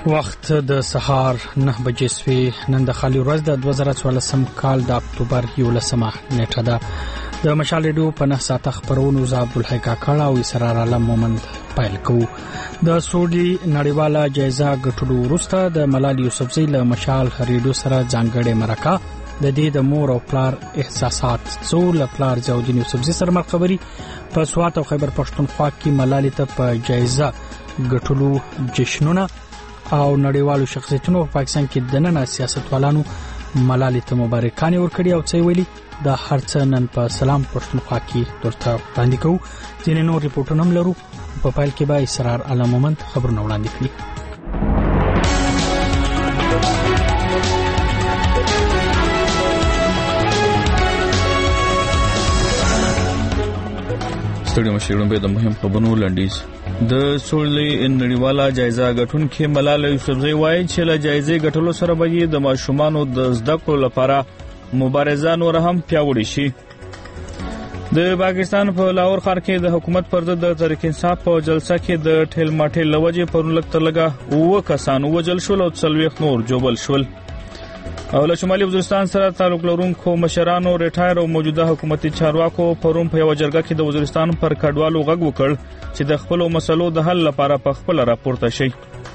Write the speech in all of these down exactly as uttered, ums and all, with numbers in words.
وخت د سهار نه بجې سوي. نن د خالي ورځ د دوه زره څوارلسم کال د اکتوبر یولسمه نیټه ده. د مشال ریډیو په نه ساعته خبرونو ز عبدالحی کاکړ او اسرار عالم مومند پایل کوو. د سعودي نړیواله جایزه ګټلو وروسته د ملال یوسفزۍ له مشال ریډیو سره ځانګړې مرکه د دې د مور او پلار احساسات څو له پلار ضیاءالدین یوسفزۍ سره مرخبري په سوات او خیبر پښتونخوا کې ملال ته په جایزه ګټلو جشنونه او نړیوالو شخصیتونو په پاکستان کې د نن سیاستوالانو ملالۍ ته مبارکانې ورکړي او څه ویلي د هرڅ نن په سلام پښتونخوا کې درته وړاندې کوو. ځینې نور ریپورټونه هم لرو. په پایل کې به اسرار عالم مومند خبرونه وړاندې کړي. ستړي مشرون به د مهم خبرونو لنډیز. د سولې نړیواله جایزه ګټونکې ملال یوسفزۍ وایي چې له جایزې ګټلو سره به د ماشومانو د زده کړو لپاره مبارزه نور هم پیاوړې شي. د پاکستان په لاهور ښار کې د حکومت پر ضد د تحریک انصاف په جلسه کې د ټیل ماټیل لوجې پرون لږ تر لږه اوه کسان وژل شول او څلوېښت نور جوبل شول. او له شمالي وزیرستان سره تعلق لرونکو مشرانو ریټایر او موجوده حکومتي چارواکو پرون په یو جرګه کې د وزیرستان پر کډوالو غږ وکړ چې د خپل مسلو د حل لپاره په خپل راپورته شي.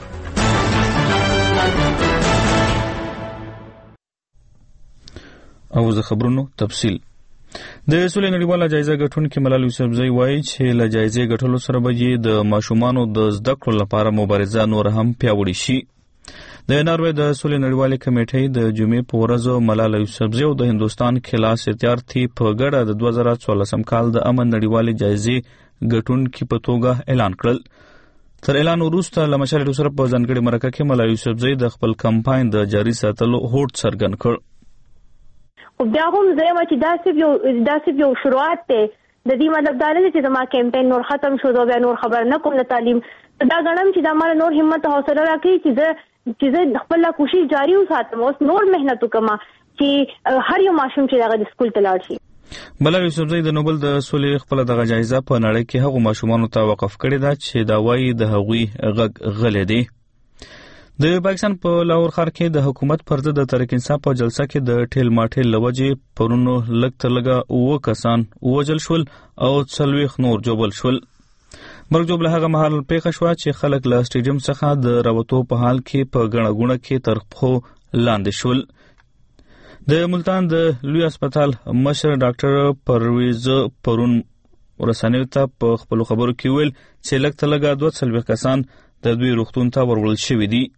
او زه خبرونو تفصیل. د سولې نړیواله جایزه ګټونکې ملال یوسفزۍ وایي چې له جایزې ګټلو سره به د ماشومانو د زده کړو لپاره مبارزه نور هم پیاوړې شي. د ناروې د سولې نړیوالې کمیټې د جمعې په ورځ ملال یوسفزۍ او د هندستان خلا ستیارتي په ګډه د دوه زره څوارلسم کال د امن نړیوالې جایزې ګټونکي په توګه اعلان کړل. تر اعلان وروسته له مشال ریډیو سره په ځانګړې مرکه کې ملال یوسفزۍ د خپل کمپاین د جاري ساتلو هوډ څرګند کړ. خو بیا هم زه ما چې داسې یو داسې یو شروعات ته د دې مطلب دا نه چې زما کمپاین نور ختم شو دا بیا نور خبر نه کوم. د تعلیم دا غنم چې د مال نور همت او حوصله راکړي چې زه چې زه خپل کوشش جاری وساتم او نور مهنت وکم چې هر یو ماشوم چې دغه د سکول ته لاړ شي. ملال یوسفزۍ د نوبل د سولې خپل دغه جایزه په نړۍ کې هغو ماشومانو ته وقف کړې ده چې دا وایي د هغوی غږ غلی دی. د پاکستان په لاهور ښار کې د حکومت پر ضد د تحریک انصاف په جلسه کې د ټیل ماټیل لوجې پرون لږ تر لږه اوه کسان وژل شول او څلوېښت نور جوبل شول. مرګ جوړ له هغه مهال پیښه شوه چې خلک له سټیډیم څخه د راوتو په حال کې په ګڼه ګوڼه کې تر پښو لاندې شول. د ملتان د لوی هسپتال مشر ډاکټر پرویز پرون رسنیو ته په خپلو خبرو کې ویل چې لږ تر لږه دوه څلوېښت کسان د دوی روغتون ته ورول شوي دي.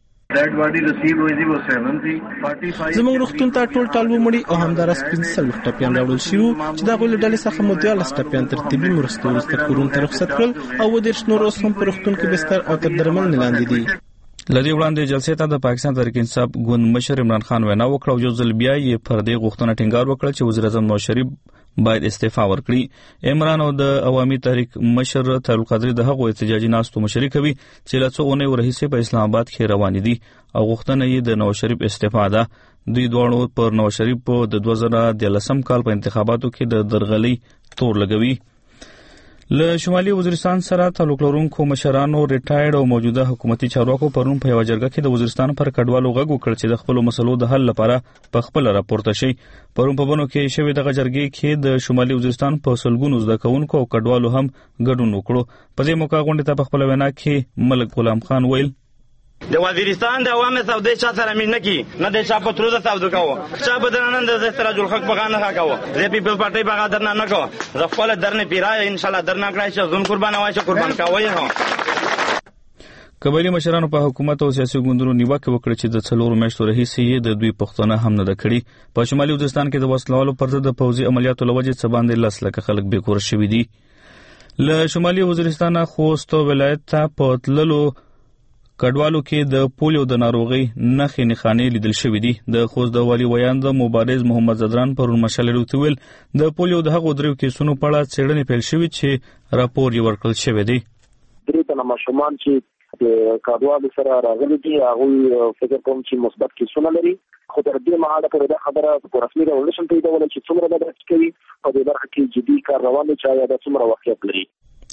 زموږ روغتون ته ټول ټال ومړي او همداراز پنځه څلوېښت ټپیان راوړل شوي چې د هغوی له ډلې څخه مو دیارلس ټپیان تر طبي مرستو وروسته کورونو ته رخصت کړل او اووه دېرش نور اوس هم په روغتون کې بستر او تر درملنې لاندې دي. له دې وړاندې جلسې ته د پاکستان تحریک انصاف ګوند مشر عمران خان وینا وکړه او یو ځل بیا یې پر دې غوښتنه ټینګار وکړ چې وزیر اعظم نواز شریف باید استعفا ورکړي. عمران او د عوامي تحریک مشر طاهر القادري د هغو احتجاجي ناستو مشري کوي چې له څو اونیو راهیسې په اسلام آباد کې روانې دي او غوښتنه یې د نواز شریف استعفا ده. دوی دواړو پر نواز شریف په د دوه زره دیارلسم کال په انتخاباتو کې د درغلۍ تور لګوي. له شمالي وزیرستان سره تعلق لرونکو مشرانو ریټایر او موجوده حکومتي چارواکو پرون په یو جرګه کې د وزیرستان پر کډوالو غږ وکړ چې د خپل مسلو د حل لپاره په خپل راپورته شي. پرون په بنو کې شوې دغه جرګې کې د شمالي وزیرستان په سلګونو زده کوونکو او کډوالو هم ګډون وکړو. په دې موقع غونډې ته په خپل وینا کې ملک غلام خان ویل د وزیرستان د عوامو سودې چا سره مين نه کی نه د چا په تروزه سودو کوو چا بدرنن د استراج الحق بغانه کا کوو زه پیپل پارټي بغا درنه نه کو زه خپل درنه پیرای ان شاء الله درنه کړای شو زون قربان وای شو قربان کوي. هو قبایلی مشرانو په حکومت او سیاسي ګوندونو نیوکه وکړه چې د څلورو میاشتو راهیسې د دوی پښتنه هم نه ده کړې. په شمالي وزیرستان کې د وسلوالو پر ضد د پوځي عملیاتو لوجې څه باندې لس لکه خلک بې کوره شوي دي. له شمالي وزیرستان خوست ولایت ته په تللو کډوالو کې د پولیو د ناروغۍ نښې نښانې لیدل شوي دي. د خوست د والي ویاند مبارز محمد زدران پرون مشال ریډیو ته ویل د پولیو د هغو دریو کیسونو په اړه څېړنې پیل شوي چې راپور یې ورکړل شوی دی. درې تنه ماشومان چې د کډوالو سره راغلي دي هغوی فکر کوم چې مثبت کیسونه لري خو تر دې مهاله پورې دا خبره په رسمي ډول نشم پیدولی چې څومره به درس کوي په دې برخه کې جدي کار روان دی چې آیا دا څومره واقعیت لري.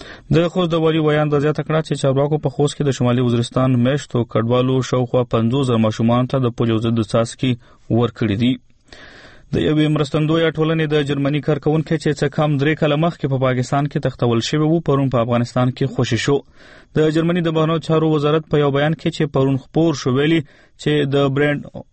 د خوست د والي ویان د زیاته کړه چې چارواکو په خوست کې د شمالي وزیرستان میشتو کډوالو شاوخوا پنځوس زره ماشومان ته د پولیو ضد څاڅکي ورکړي دي. د یوې مرستندویه ټولنې د جرمني کارکونکو چې څه کم درې کاله مخکې په پاکستان کې تختول شوی وو پرون په افغانستان کې خوشی شو. د جرمني د بهرنیو چارو وزارت په یو بیان کې چې پرون خبر شو ویلي چې د برند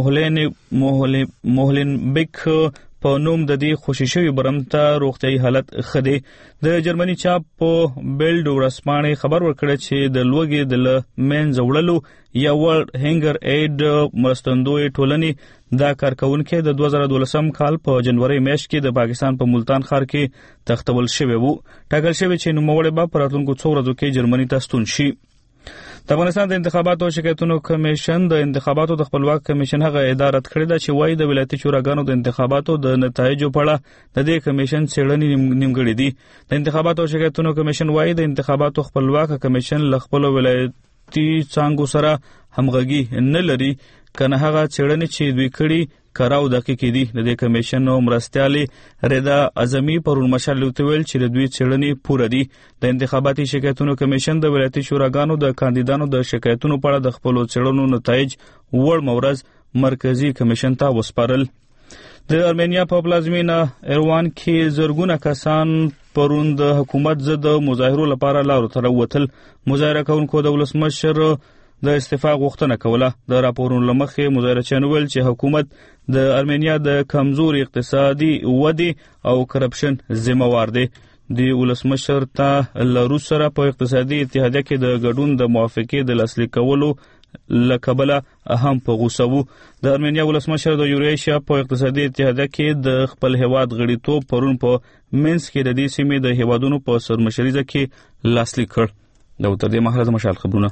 موهلین موهلینبیک په نوم د دې خوشی شوی برمته روغتيایي حالت خدي. د جرمني چاپ په بیلډ ورسپانې خبر ورکړ چې د لوګي د مین زوړلو یا ورلد هنګر اید مرستندوی ټولنې دا کارکونکو د دوه زره دولسم کال په جنوري میاشت کې د پاکستان په ملتان ښار کې تختول شوی وو. ټاکل شوی چې نوموړی به په راتلونکو څو ورځو کې جرمني ته ستون شي. د افغانستان د انتخاباتو شکایتونو کمیشن د انتخاباتو د خپلواک کمیشن هغه اداره کړې ده چې وايي د ولایتي شوراګانو د انتخاباتو د نتایجو په اړه د دې کمیشن څېړنې نیمګړې دي. د انتخاباتو شکایتونو کمیشن وايي د انتخاباتو خپلواک کمیشن له خپل ولایتي څانګو سره همغږي نه لري کنه هغه څېړنې چې دوی کړي کراو دقیق دي. د دې کمیشن نو مرستيالي رضا اعظمي پرون مشال ویل چې د دوی څېړنې پوره دي. د انتخاباتي شکایتونو کمیشن د ولایتي شوراګانو د کاندیدانو د شکایتونو په اړه د خپل څېړنو نتایج وړ مورز مرکزی کمیشن ته وسپارل. د ارمینیا په پلازمینه ایروان کې زرګونه کسان پرون د حکومت ضد مظاهرو لپاره لارو ته ووتل. مظاهره کوونکو د ولسمشر د استعفا غوښتنه کوله. د راپورونو لمخې مظاهرچیانو ویل چې حکومت د ارمینیا د کمزوري اقتصادي ودی او کرپشن ذمہوار دی. د ولسمشر ته له روس سره په اقتصادي اتحادیه کې د ګډون د موافقې د لاسلیک کولو لکبله اهم په غوسه وو. د ارمینیا ولسمشر د یوریشیا په اقتصادي اتحادیه کې د خپل هیواد غړیتوب پرون په منځ کې د دې سیمې د هیوادونو په سرمشریزه کې لاسلیک کړ. د تر دې مهاله د مشال خبرونه.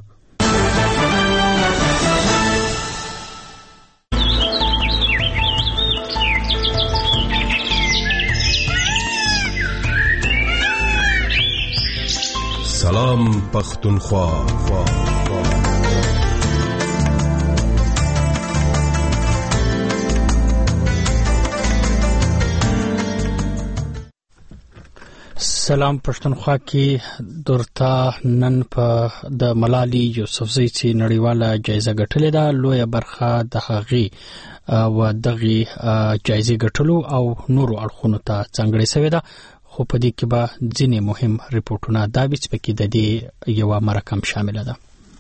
سلام پختونخوا. سلام پښتونخوا کې درته نن په د ملالي یوسفزۍ چې نړیواله جایزه ګټلې ده لویه برخه د هغې و دغه جایزه ګټلو او نورو اړخونو ته څنګه شوې ده. خو په دې کې به ځینې مهم ریپورتونه دا بیچ پکې د دې یو مرکم شامل ده.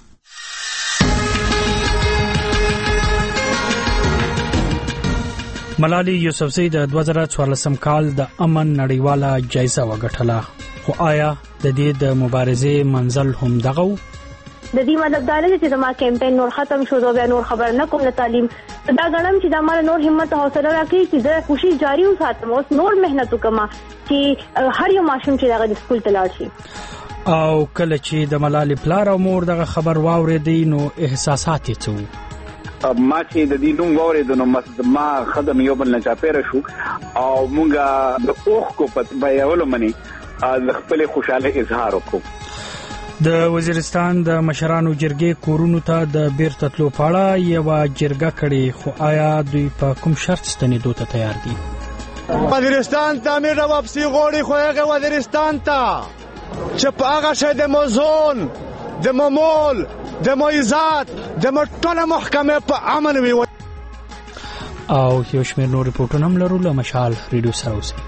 ملالي یوسفزۍ د دوه زره څوارلسم کال د امن نړیواله جایزه وګټله. خو آیا د دې د مبارزې منزل هم دغه و؟ د دې مطلب دا نه چې زما کمپاین نور ختم شو دا نور خبر نه کوم. تعلیم دا غنم چې د مال نور همت او حوصله راکړي چې د کوشش جاری وساتم اوس نور مهنت وکم چې هر یو ماشوم چې دغه سکول ته لاړ شي. او کله چې د ملالي پلار او مور دغه خبر واورېدي نو احساسات یې څه وو؟ ما چې د دې نوم واورېد نو ما خدم یو بل نه چاپېره شو او مونږه د اوخ کو په بیاولو منی د خپل خوشاله اظهار وکړو. د وزیرستان د مشرانو جرګې کورونو ته د بیرته تلو په اړه یوه جرګه کړې. خو آیا دوی په کوم شرط ستنېدو ته تیار دي؟ وزیرستان ته امیر را واپسي غواړي خو هغه وزیرستان ته چې په هغه شی د موزون د ممول د مویزات د ټوله محکمه په امن وي. او یو شمېر نور ریپورټونه هم لرو له مشال ریډیو سره اوسئ.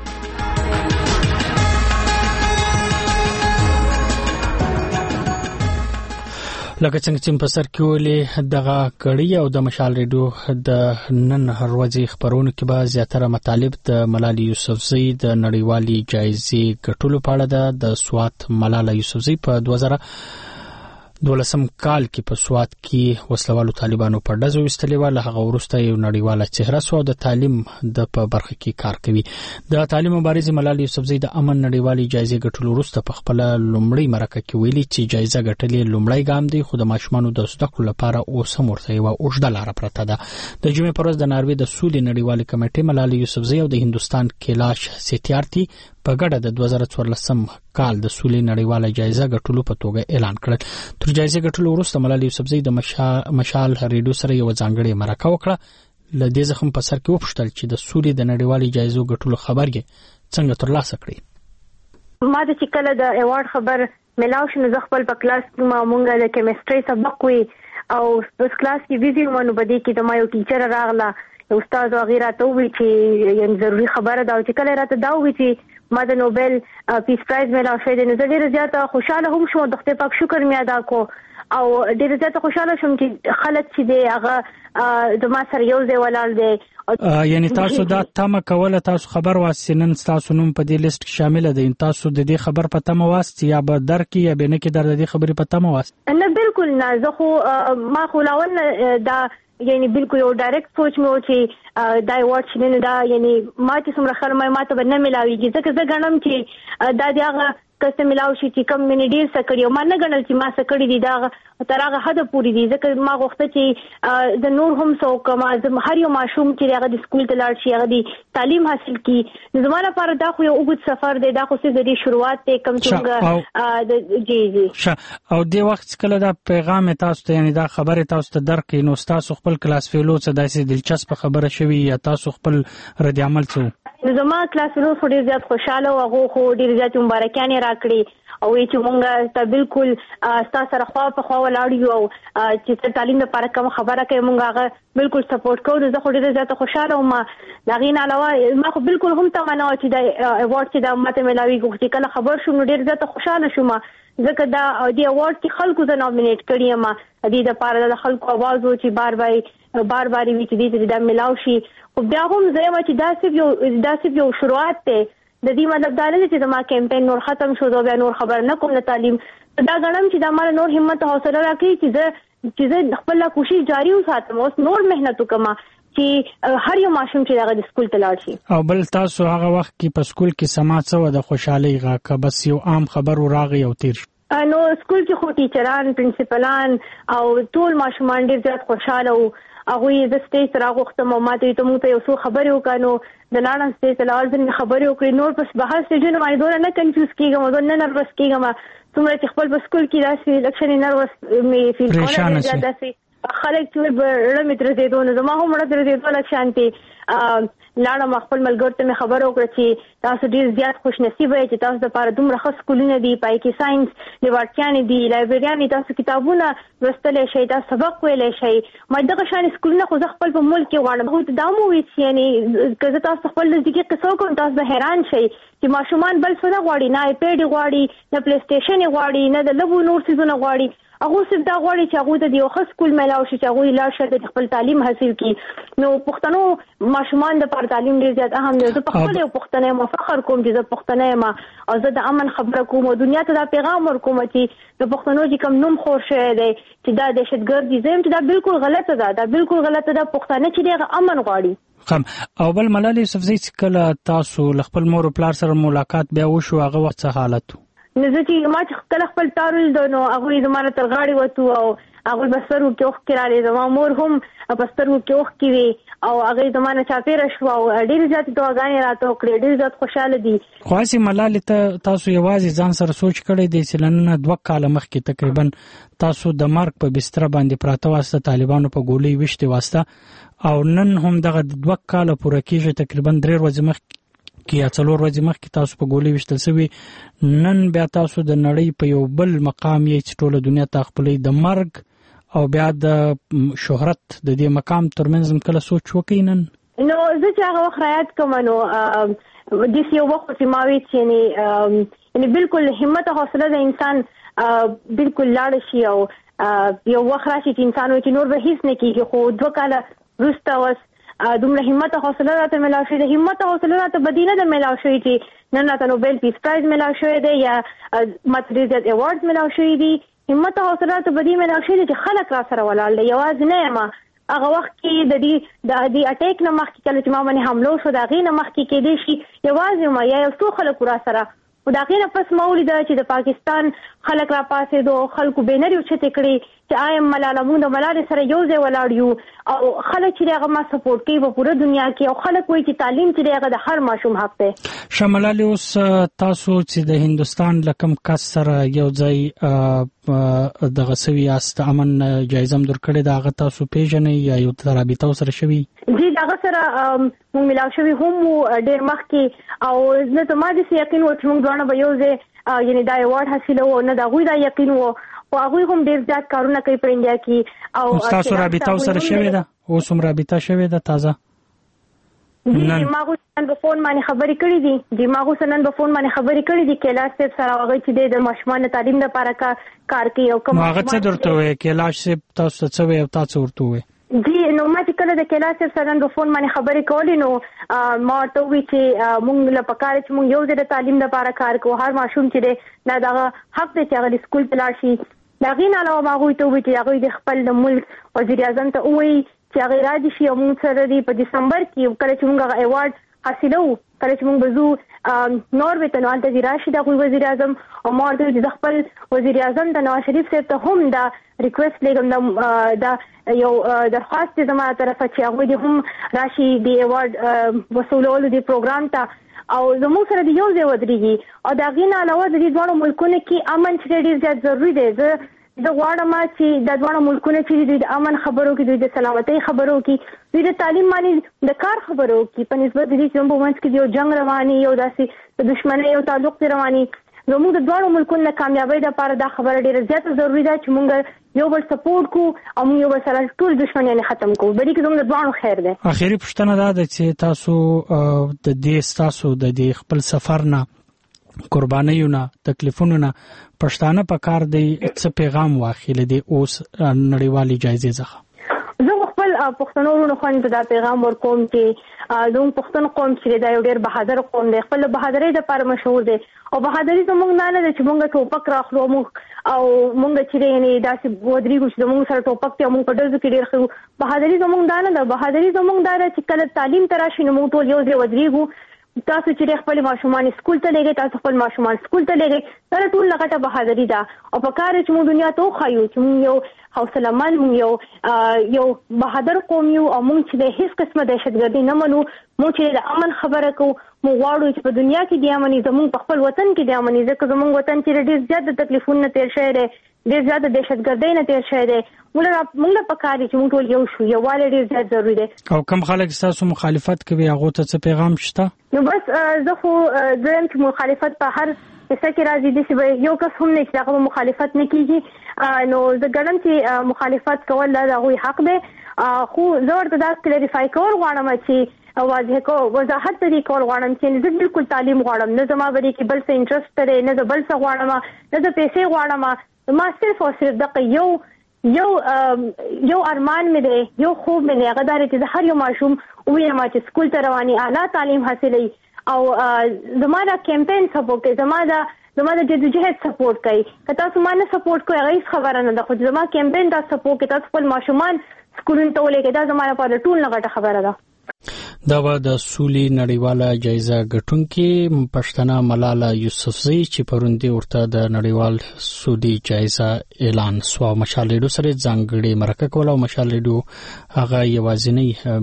لکه څنګه چې په سر کې ولې دغه کړي او د مشال ریډیو د نن هر ورځې خبرونه کې به زیاتره مطالب د ملالي یوسفزۍ د نړیوالي جایزې ګټلو په اړه ده. د سوات ملاله یوسفزۍ په دوه زره دولسم کال کې په سوات کې وسلوالو طالبانو په ډزو وستلې و. له هغه وروسته یو نړیواله چهره سو د تعلیم د په برخه کې کار کوي. د تعلیم مبارزې ملالي یوسفزۍ د امن نړیوالي جایزې ګټلو وروسته په خپل لومړی مرکه کې ویلي چې جایزه ګټلې لومړی ګام دی خو د ماشومانو د زده کړو لپاره اوس هم ورته یوه اوږده لاره پرته ده. د جمعې پر ورځ د ناروې د سولې نړیوالې کمیټې ملالي یوسفزۍ او د هندوستان کیلاش ستیارتي په ګډه د دوه زره څوارلسم کال د سولې نړیواله جایزه ګټلو په توګه اعلان کړل. تر جایزه ګټلو وروسته ملالي یوسفزۍ د مشال ریډیو سره یو ځانګړې مرکه وکړه. له دې څخه په سر کې وپوښتل چې د سولې د نړیوالې جایزو ګټلو خبر یې څنګه ترلاسه کړی. ما د چې کله د ایوارډ خبر ملاو شنو زه خپل په کلاس کې ما مونږه د کیمستري سبق وی او په کلاس کې ویډیو مونږ بده کې د ما یو ټیچر راغله استاد وغیرہ ته وی چې یعنی ضروری خبره دا چې کله راته دا وی چې ما د نوبل پیس پرایز ملاو شوی د نظر ډیره زیاته خوشاله هم شوم د خدای پاک شکر مې ادا کو او ډیره زیاته خوشاله شوم چې خلک چې دی هغه د ما سره یو ځای ولاړ دی. یعنی تاسو دا تمه کوله تاسو خبر واسینن تاسو نوم په دې لیست کې شامل دي تاسو د دې خبر په تمه واست یا به درکې یا به نه کې در دې خبرې په تمه واست؟ نه بالکل نه زه خو ما خو لاول دا یعنی بالکل یو ډایرکټ سوچ مې و چې دا ایوارډ چې نه دا یعنی ما چې څومره خلک ما ته به نه ملاويږي ځکه زه ګڼم چې دا دی هغه کسته ملاو شي چې کم منی ډیر سکړی او ما نه ګڼل چې ما سکړی دي دا تر هغه حد پوری دي ځکه ما غوښته چې د نور هم څو کما هر یو ماشوم چې هغه د سکول ته لاړ شي هغه د تعلیم حاصل کړي زموږ لپاره دا خو یو اوږد سفر دی دا خو څه د شروعات ته کم څنګه د جی جی او د وخت کله دا پیغام تاسو ته یعنی دا خبره تاسو ته درکې نو تاسو خپل کلاس فیلو څه داسې دلچسپ خبره شوی یا تاسو خپل رد عمل څه نو زما کلاس فیلو خو ډیر زیات خوشاله او هغه خو ډیر زیات مبارکانه راکړي او چې مونږ ته بالکل تاسو سره خوا په خوا ولاړ یو او چې تعلیم لپاره کوم خبره کوي مونږ هغه بالکل سپورټ کوو زه خو ډیر زیات خوشاله وم دا غین علاوه ما خو بالکل هم تمنا و چې دا ایوارډ چې دا ماته ملاوي چې کله خبر شوم ډیر زیات خوشاله شوم ځکه دا دی ایوارډ کې خلکو زه نومینیټ کړی یم د دې لپاره د خلکو आवाज و چې بار بار بار بار وی چې دې دا ملاو شي او بیا هم زه ما چې دا صرف یو دا صرف یو شروعات ته د دې مطلب دا نه چې زما کمپاین نور ختم شو دا بیا نور خبر نه کوم د تعلیم دا غنم چې دا مال نور همت حوصله راکړي چې زه چې خپل کوشش جاری وساتم اوس نور مهنت وکم چې هر یو ماشوم چې هغه د سکول ته لاړ شي. او بل تاسو هغه وخت کې په سکول کې سماعت څه د خوشحالي غاکه بس یو عام خبر وراغي او تیر نو سکول کې خو ټیچران پرنسپلان او ټول ماشومان ډیر زیات خوشاله وو هغه د سټیج راغوختم او ماته ته مو ته یو څو خبرې وکړو د لاړم سټیج ته لاړ ځنه خبرې وکړې نور پس بهر سټیجونه باندې دوه نه کنفیوز کیږم نه نروس کیږم څومره چې خپل په سکول کې راشي لکشن نروس می فیل کوله زیاده خلک چې ورړه متر دې دوه زما هم ورته دې دوه لک شانتي لاړم خپل ملګرو ته خبر وکړه چې تاسو ډیر زیات خوش نصیب یې چې تاسو لپاره دومره ښه سکولونه دي پای کې ساينس لیوارتيان دي لایبرریان تاسو کتابونه لوستلې شي تاسو سبق ویلې شي مې دغه شان سکولونه خو خپل په ملک کې غواړم خو دا مو وی چې یعنی که تاسو خپل نزدیکی قصو کوم تاسو حیران شئ چې ماشومان بل څه نه غواړي نه آیپډ غواړي نه پلی سټیشن غواړي نه د لبو نور څه غواړي هغه څه دا غواړي چې هغه د یو ښه سکول ملاو شي چې هغه لا شته خپل تعلیم حاصل کړي نو پښتنو ماشومان د پر تعلیم ډیر زیات اهم دي زه په خپل یو پښتنه ما فخر کوم چې زه پښتنه ما او زه د امن خبره کوم او دنیا ته دا پیغام ورکوم چې د پښتنو چې کوم نوم خور شوی دی چې دا دهشتګرد دي زم چې دا بالکل غلطه ده دا بالکل غلطه ده پښتانه چې دغه امن غواړي خم او بل ملالي یوسفزۍ کله تاسو خپل مور او پلار سره ملاقات بیا وشو هغه وخت څه حالت نو زه چې ما چې کله خپل تارول دونو هغه زماره تر غاړي وته او هغه بسرو کې اوخ کړاله زما مور هم بسرو کې اوخ کړي او هغه زمانه چاپیره شو او ډیر زیات دعاګانې راته وکړې ډیر زیات خوشاله دي خاصي ملالي ته تاسو یوازې ځان سره سوچ کړی دی چې لنه دوه کال مخکې تقریبا تاسو د مرګ په بستر باندې پراته واسطه طالبانو په ګولۍ وشته واسطه او نن هم دغه دوه کال پوره کیږي تقریبا درې ورځې مخکې کیا څلور ورځې مخکې تاسو په ګولۍ وشتل سوي نن بیا تاسو د نړۍ په یو بل مقام یې چې ټوله دنیا ته خپلې د مرګ او بیا د شهرت د دې مقام ترمنځ کله سوچ وکړئ نن نو زه چې هغه وخت رایاد کوم نو د یو وخت چې ما وی چې یعنی بالکل همت او حوصله د انسان بالکل لاړ شي او یو وخت راشي چې انسان وي چې نور به هیڅ نه کیږي خو دوه کاله وروسته اوس دومره همت او حوصله راته ملاو شوی د همت او حوصله راته بدینه د ملاو شوی چې نن راته نوبل پیس پرایز ملاو شوی دی یا ماتریزیت ایوارډز ملاو شوی دی همت او حوصله راته بدینه ملاو شوی دی چې خلک را سره ولاړ دي یوازې نه یم هغه وخت کې د دې د دې اٹیک نه مخکې کله چې ما باندې حمله شو دا غي نه مخکې کې دي شي یوازې ما یا یو څو خلک را سره او دا غي نه پس مولید چې د پاکستان خلک را پاسې دوه خلکو بینر یو چته کړی چې آیم ملاله مونږ د ملاله سره یو ځای ولاړ یو او خلک چې هغه ما سپورټ کوي په پوره دنیا کې او خلک وایي چې تعلیم چې هغه د هر ماشوم حق دی. شمالالي اوس تاسو چې د هندستان لکم کس سره یو ځای د غسوي است امن جایزه هم درکړې دا غ تاسو پیژنې یا یو رابطه سره شوی جی دا سره مونږ ملاو شوی هم ډېر مخکې او زه ته ما دې یقین و چې مونږ دوه به یو ځای یعنی دا ایوارډ حاصلو نه دا غوي دا یقین و او هغه هم ډېر زیات کارونه کوي په انډیا کې او تاسو رابطه سره شوی دا اوس هم رابطه شوی دا تازه جی ما غو نن په فون باندې خبرې کړې دي جی ما غو نن په فون باندې خبرې کړې دي کلاس صاحب سره هغه چې د ماشومان تعلیم لپاره کار کوي او کوم هغه څه درته وي کلاس صاحب تاسو څه وي تاسو ورته وي جی نو ما چې کله د کلاس صاحب سره په فون باندې خبرې کولې نو ما ته وی چې مونږ له پکاره چې مونږ یو ځای د تعلیم لپاره کار کوو هر ماشوم چې دا د حق دی چې هغه سکول ته لاړ شي دا غین علاوه ما غو ته وی چې هغه د خپل د ملک وزیر اعظم ته وی چې هغه راځي شي او موږ سره دی په دسمبر کې کله چې موږ ایوارډ حاصلو کله چې موږ بزو نوروي ته نو د راشد غوي وزیر اعظم او مارته د خپل وزیر اعظم د نواز شریف صاحب ته هم دا ریکوست لګم دا یو درخواست زموږ طرفه چې هغه دې هم راشي د ایوارډ وصولولو د پروګرام ته او زموږ سره د یو ځای ودرېږي او دا غین علاوه د دې ډول ملکونو کې امن چې ډېر زیات ضروری دی زه د غواړم چې د دوه ملکونو چې د امن خبرو کې د سلامتۍ خبرو کې د تعلیم باندې د کار خبرو کې په نسبت د دې چې په منځ کې یو جنگ رواني یو داسې د دښمنۍ یو تعلق رواني زموږ د دوه ملکونو د کامیابی لپاره دا خبره ډیره زیاته ضروری ده چې موږ یو بل سپورټ کو او موږ یو بل سره ټول دښمنۍ ختم کو بلکې زموږ د دوه خیر ده. اخیری پوښتنه ده چې تاسو د دې تاسو د دې خپل سفر نه قربانیونه تکلیفونه پښتانه په کار دی څه پیغام واخیل دي اوس نړیوالې جایزې څخه زه خپل پښتنو ورونو خو دا پیغام ورکوم چې دوی پښتون قوم چې دا یو ډېر بهادر قوم دی خپل بهادرۍ لپاره مشهور دی او بهادرۍ زموږ نه نه چې موږ ټوپک راخلو موږ او موږ چې نه داسې ودرېږو چې موږ سره ټوپک ته موږ په ډزو کې ډېر خو بهادرۍ زموږ نه نه بهادرۍ زموږ دا چې کله تعلیم تراشي نو موږ ټول یو ځای ودرېږو تاسو چې خپل ماشومان سکول ته لګي تاسو خپل ماشومان سکول ته لګي دا ټول لغته بهادرۍ ده او په کار چې موږ دنیا ته خایو چې موږ یو حوصله مند موږ یو یو بهادر قوم یو او موږ چې د هیڅ قسمه دهشتګردي نه منو موږ چې د امن خبره کوو موږ غواړو چې په دنیا کې د امن زموږ په خپل وطن کې د امن ځکه زموږ وطن چې ډېر زیات تکلیفونه تیر شوی دی ډېر زیات دهشتګردي نه تیر شوی دی موږ موږ په کار چې موږ ټول یو شو یو والي ډېر زیات ضروري دی. او کوم خلک تاسو مخالفت کوي هغه ته څه پیغام شته؟ نو بس زه خو زم چې مخالفت په هر څه کې راځي د چې یو کس هم نه چې هغه مخالفت نه کیږي نو زه ګڼم چې مخالفت کول دا غوي حق دی خو زه ورته دا کلیریفای کول غواړم چې واضح کو وضاحت دې کول غواړم چې زه بالکل تعلیم غواړم نه زما بری کې بل څه انټرست لري نه بل څه غواړم نه د پیسې غواړم ما صرف او صرف دغه یو یو یو ارمان مې دی یو خوب مې دی هغه دا چې هر یو ماشوم وې ما چې سکول ته رواني اعلی تعلیم حاصلې او زما دا کمپاین سپورټ کوي زما دا زما د جدوجہد سپورټ کوي که تاسو ما نه سپورټ کوئ هغه خبره نه ده خو زما کمپاین دا سپورټ کوي تاسو خپل ماشومان سکولونو ته ولېږئ دا زما لپاره ټول نه غټه خبره ده. دا و د سولې نړیواله جایزه ګټونکې پښتنه ملاله یوسفزۍ چې پرون دی ورته د نړیوال سولې جایزه اعلان سو مشال ریډیو سره ځانګړي مرکه کوله او مشال ریډیو هغه یوازینی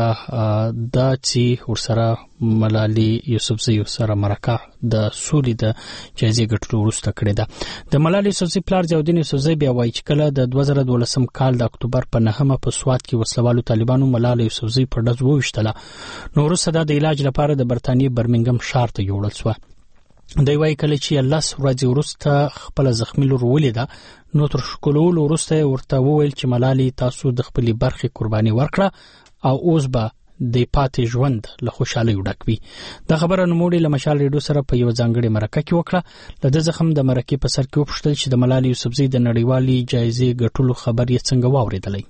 میډیا د چې ورسره ملاله یوسفزۍ سره مرکه د سولې د جایزې ګټلو وروسته کړې ده. د ملاله یوسفزۍ پلار ضیاءالدین یوسفزۍ بیا وایي چې کله د دوه زره دولسم کال د اکتوبر په نهمه په سوات کې وسلوالو طالبانو ملاله یوسفزۍ په ډز وویشتله نو وروسته د علاج لپاره د برتانیې برمنګم ښار ته یوړل شو. دوی وايي کله چې لس ورځې وروسته خپل زخمی لور ولیده نو تر شکولولو وروسته ورته وویل چې ملالۍ تاسو د خپلې برخې قرباني ورکړه او اوس به د پاتې ژوند له خوشحالۍ ډک وي. دا خبره نوموړي له مشال ریډیو سره په یو ځانګړي مرکه کې وکړه. له د زخم د مرکې په سر کې وپوښتل چې د ملالۍ یوسفزۍ د نړیوالې جایزې ګټلو خبر یې څنګه واورېدلی.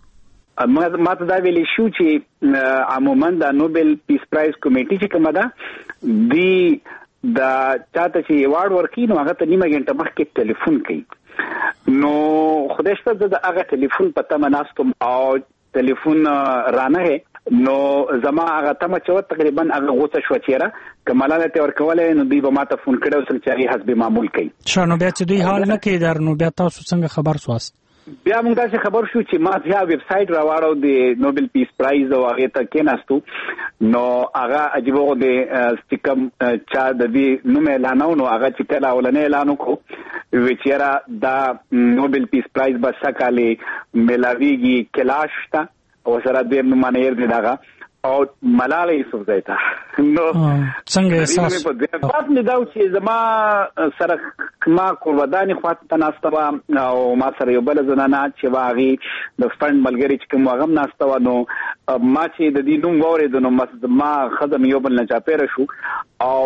ما ته دا ویلی شو چې عموما د نوبل پیس پرایز کمیټي چې کومه ده دی دا چاته چې ایوارډ ورکړي نو هغه ته نیمه غنټه مخکې ټلیفون کوي نو خدای شته د هغه ټلیفون په تمه ناستم او ټلیفون رانه نو زما هغه تمه چې تقریبا هغه غوسه شو چیرې کماله ته ورکولې نو دوی به ماته فون کړو چې هغه حسب معمول کوي. شنو بیا چې دوی حال نه کوي در نو بیا تاسو څنګه خبر سواست؟ بیا موږ دا خبر شو چې ما بیا ویب سټ راوړو د نوبل پیس پرایز او هغه ته کېناستو نو هغه عجیب و د سټیکم چا د دې نوم اعلان نو هغه چې کله ولنه اعلان وکړو وچیرا دا نوبل پیس پرایز به سکاله ملاویږي کلاش تا او سره د نمانیر دی داغه او ملاله یوسفزۍ ته نو څنګه احساس په دې دا چې زما سره ما قرباني خواته ناستوا او ما سره یو بل زنانه چې واغي د فند ملګری چې کوم هغه ناستوا نو ما چې د دې نوم وورید نو ما خدام یو بل نه چاپېره شو او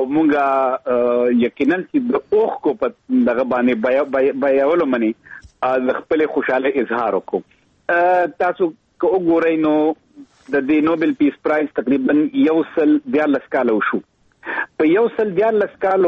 مونږه یقینا چې د اوخ کو په دغه باندې بیاولو منی د خپل خوشاله اظهار وکړو تاسو کو وګورئ نو د دې نوبل پیس پرایز تقریبا یو سل دیارلس کالو شو په یو سل دیارلس کالو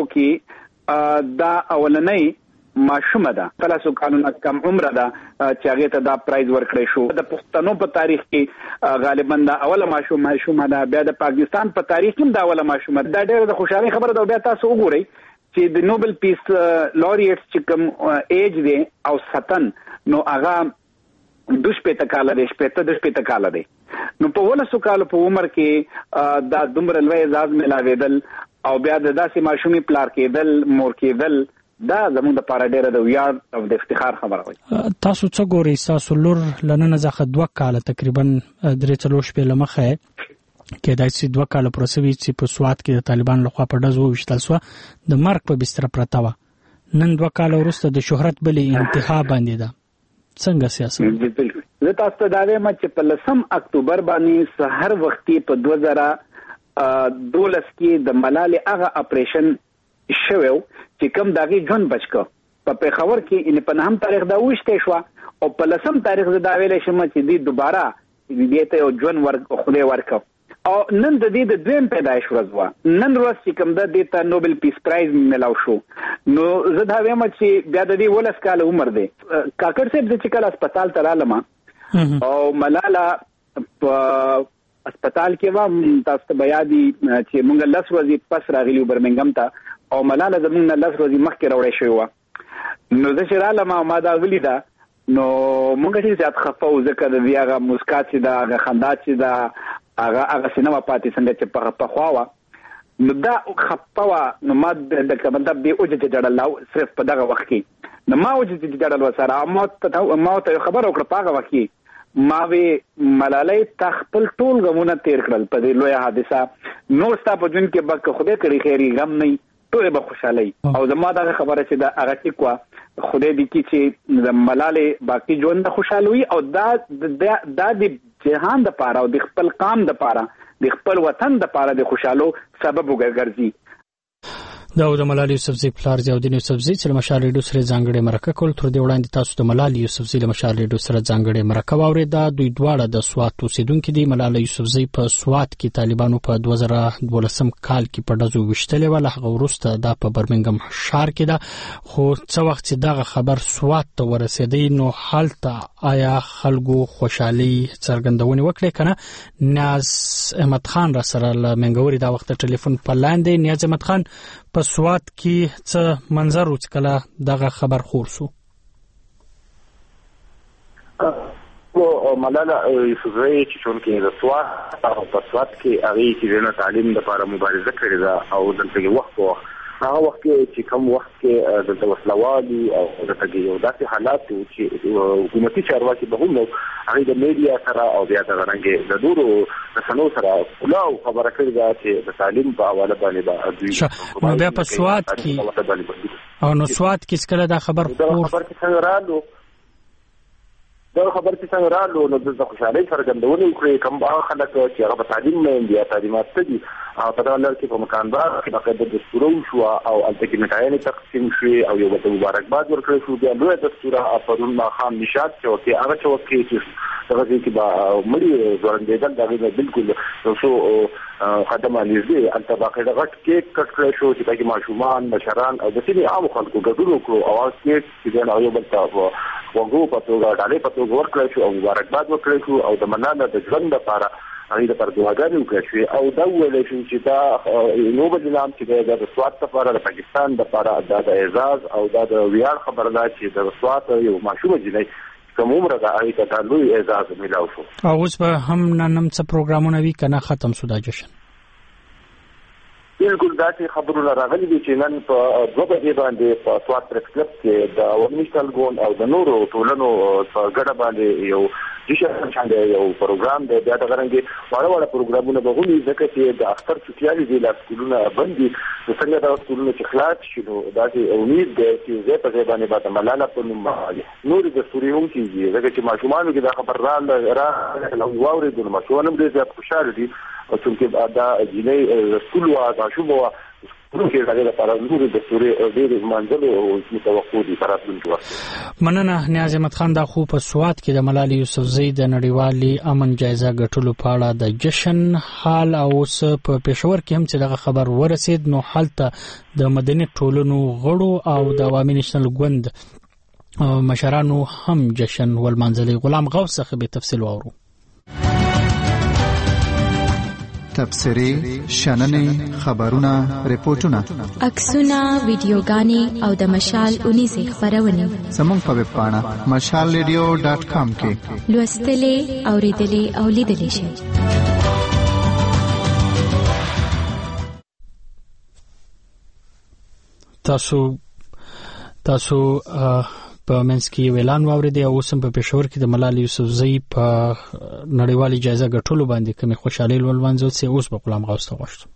کې دا اولنۍ ماشومه ده تلاسو قانون کم عمره ده چې هغه ته دا پرایز ورکړی شو د پښتنو په تاریخ کې غالبا دا اوله ماشومه ماشومه ده بیا د پاکستان په تاریخ کې دا اوله ماشومه دا ډېر د خوشحالي خبره ده بیا تاسو وګورئ چې د نوبل پیس لوریټس چې کوم ایج دی او ساتن نو هغه دوش په تکاله د شپته د شپته کاله دی نو په ولسو کال په عمر کې دا دومره لوی اعزاز ملاویدل او بیا د داسې ماشومي پلار کېدل مور کېدل دا زموږ د پاره ډېره د ویاړ او د افتخار خبره وي تاسو څه ګورئ تاسو لور لننه ځخه دوه کال تقریبا درې څلور شپې لمخه کې دای چې دوه کال پروسوي چې په سواد کې د طالبان لخوا په دزو وشتل سو د مرګ په بستر پرتا و نن دوه کال وروسته د شهرت بلې انتها باندې ده څنګه سیاست زه تاسو ته دا وایم چې په لسم اکتوبر باندې سحر وختي په دوه زره دولس کې د ملالې هغه اپریشن شوو چې کوم داغي ژوند بچکو په پیښور کې ان په نهم تاریخ دا وشته شو او په لسم تاریخ دا ویل شم چې دی دوباره دې ته یو ژوند ور خدای ورکو او نن د دې د دویم پیدایش ورځ و نن ورځ چې کوم د دې ته نوبل پیس پرایز ملاو شو نو زه دا وایم چې بیا د دې ولس کال عمر دی کاکړ صاحب چې کله هسپتال ته رالم او ملاله په هسپتال کې و تاسو ته بیا دي چې موږ لس ورځې پس راغلی برمنګم ته او ملاله زموږ لس ورځې مخکې راوړې شوی و نو زه چې رالم ما دا ولیدا نو موږ چې زیات خفه و ځکه د دې هغه مسکا چې دا هغه خندا چې دا هغه هغه سینما پاتې څنګه چې په په خواوه نو دا خپوا نو ما د کومه د بي اوجه جوړلاو صرف په دغه وخت کې نو ما اوجه جوړل وسره ما ته ما ته خبر وکړه په هغه وخت کې ما وی ملالۍ تخپل ټول غمونه تیر کړل په دې لوی حادثه نو ستا په جون کې بک خدای کړي خیری غم نه ټول به خوشالي او زما دا خبره چې دا هغه ټیکوا خدای دې کی چې د ملالۍ باقی ژوند خوشالوي او دا دا د جهان د پاره او د خپل قام د پاره د خپل وطن د پاره د خوشالو سبب وګرځي دا د ملالۍ یوسفزۍ پلار ضیاءالدین یوسفزۍ چې مشال ریډیو سره ځانګړي مرکه کول تر دې وړاندې تاسو د ملالۍ یوسفزۍ له مشال ریډیو سره ځانګړي مرکه واورېده دوی دواړه د سوات اوسیدونکو دي ملالۍ یوسفزۍ په سوات کې طالبانو په دوه زره دولسم کال کې په دزو وشتلې ول هغه وروسته دا په برمنګم شهر کې ده خو څو وخت چې دا خبر سوات ته ورسېدی نو حالت آیا خلکو خوشحالي څرګندونه وکړه کنه نیاز احمد خان را سره له منګوري دا وخت ټلیفون په لاندې نیاز احمد خان په سوات کې څه منظر وڅکله دغه خبر خور شو او ملاله یوسفزۍ چې څنګه د سوات او په سوات کې هغه چې د تعلیم لپاره مبارزه کړې ده او دلته وخت وخت هغه وخت چې کوم وخت کې د وسلوالي او د تګیو داسې حالات چې حکومتي چارواکي به هم هغه د میډیا سره او بیا د غرنګ د دورو رسنو سره کلاو خبره کړې ده چې د تعلیم په حواله باندې دوی نو بیا په سوات کې او نو سوات کې څنګه دا خبر خبر کې څنګه رالو دا خبر چې څنګه رالو نو د خوشحالۍ څرګندونه وکړي کوم هغه خلک چې هغه په تعلیم نه دي تعلیمات دي او په دغه لړ کې په مکانبار کې باقاعده دستور شو او الته کې مټایانې تقسیم شوې او یو بل مبارکباد ورکړل شو بیا لوی دستور پرون ما خام نشاد چې هغه څه وکړي چې دغه کې به مړي ځوړندېدل دغه بالکل شو خدمه نږدې الته باقاعده غټ کیک کټ کړی شو چې پکې ماشومان مشران او د سیمې عام خلکو ګډون وکړو اواز کې چې دا یو بل ته وګورو په توګه ډالې په توګه ورکړل شو او مبارکباد ورکړل شو او د مننه د ژوند لپاره هغه د پردوګانو وکړل شو او دا ویل شو چې دا نو بدلام چې د سوات لپاره د پاکستان لپاره د اعزاز او د ویاړ خبره ده چې د سوات یو ماشومه جنۍ کوم عمر دا هغه ته لوی اعزاز ملاو شو. او اوس به هم نن څه پروګرامونه وی کنه ختم شو دا جشن؟ بالکل دا چې خبرونه راغلي دي چې نن په دوه بجې باندې په سوات پریس کلب کې د ورنیشنل ګوند او د نورو ټولنو په ګډه باندې یو جشن شاندې یو پروګرام دی. بیا دا غرنګي وړ وړ پروګرامونه به هم ځکه چې د اختر چټیالي دي لا سکولونه بندي نو څنګه دا سکولونه چې خلاص شي نو دا چې امید ده چې زه په ځای باندې به ملاله په نوم نور د سوري هم کیږي ځکه چې ماشومان کې دا خبر را را نو واوري د ماشومان هم ډېر زیات خوشاله دي او چې دا جنې سکول وا دا شوبو نو کې دا لپاره نور د سوري ډېر منځلو او متوقع دي تراتلونکي وخت. مننه نیاز احمد خان. دا خو په سوات کې د ملالۍ یوسفزۍ د نړیوالې امن جایزه ګټلو په اړه د جشن حال او اوس په پېښور کې هم چې دغه خبر ورسید نو هلته د مدني ټولنو غړو او د عوامي نېشنل ګوند مشرانو هم جشن ولمانځلي. غلام غوث څخه به تفصیل واورو. تبصرې، شننې، خبرونه، ریپورتونه، عکسونه، ویډیوګانې او د مشال اونیزې خبرونه زموږ په ویب پاڼه مشال ریډیو ډاټ کام کې لوستلې، اوریدلې او لیدلې شئ. تاسو تاسو په منځ کې اعلان واوریدي او اوس هم په پېښور کې د ملالۍ یوسفزۍ په نړیوالې جایزه ګټلو باندې کومې خوشحالۍ ولمانځل سي. اوس به غلام غوث ته غوښتم.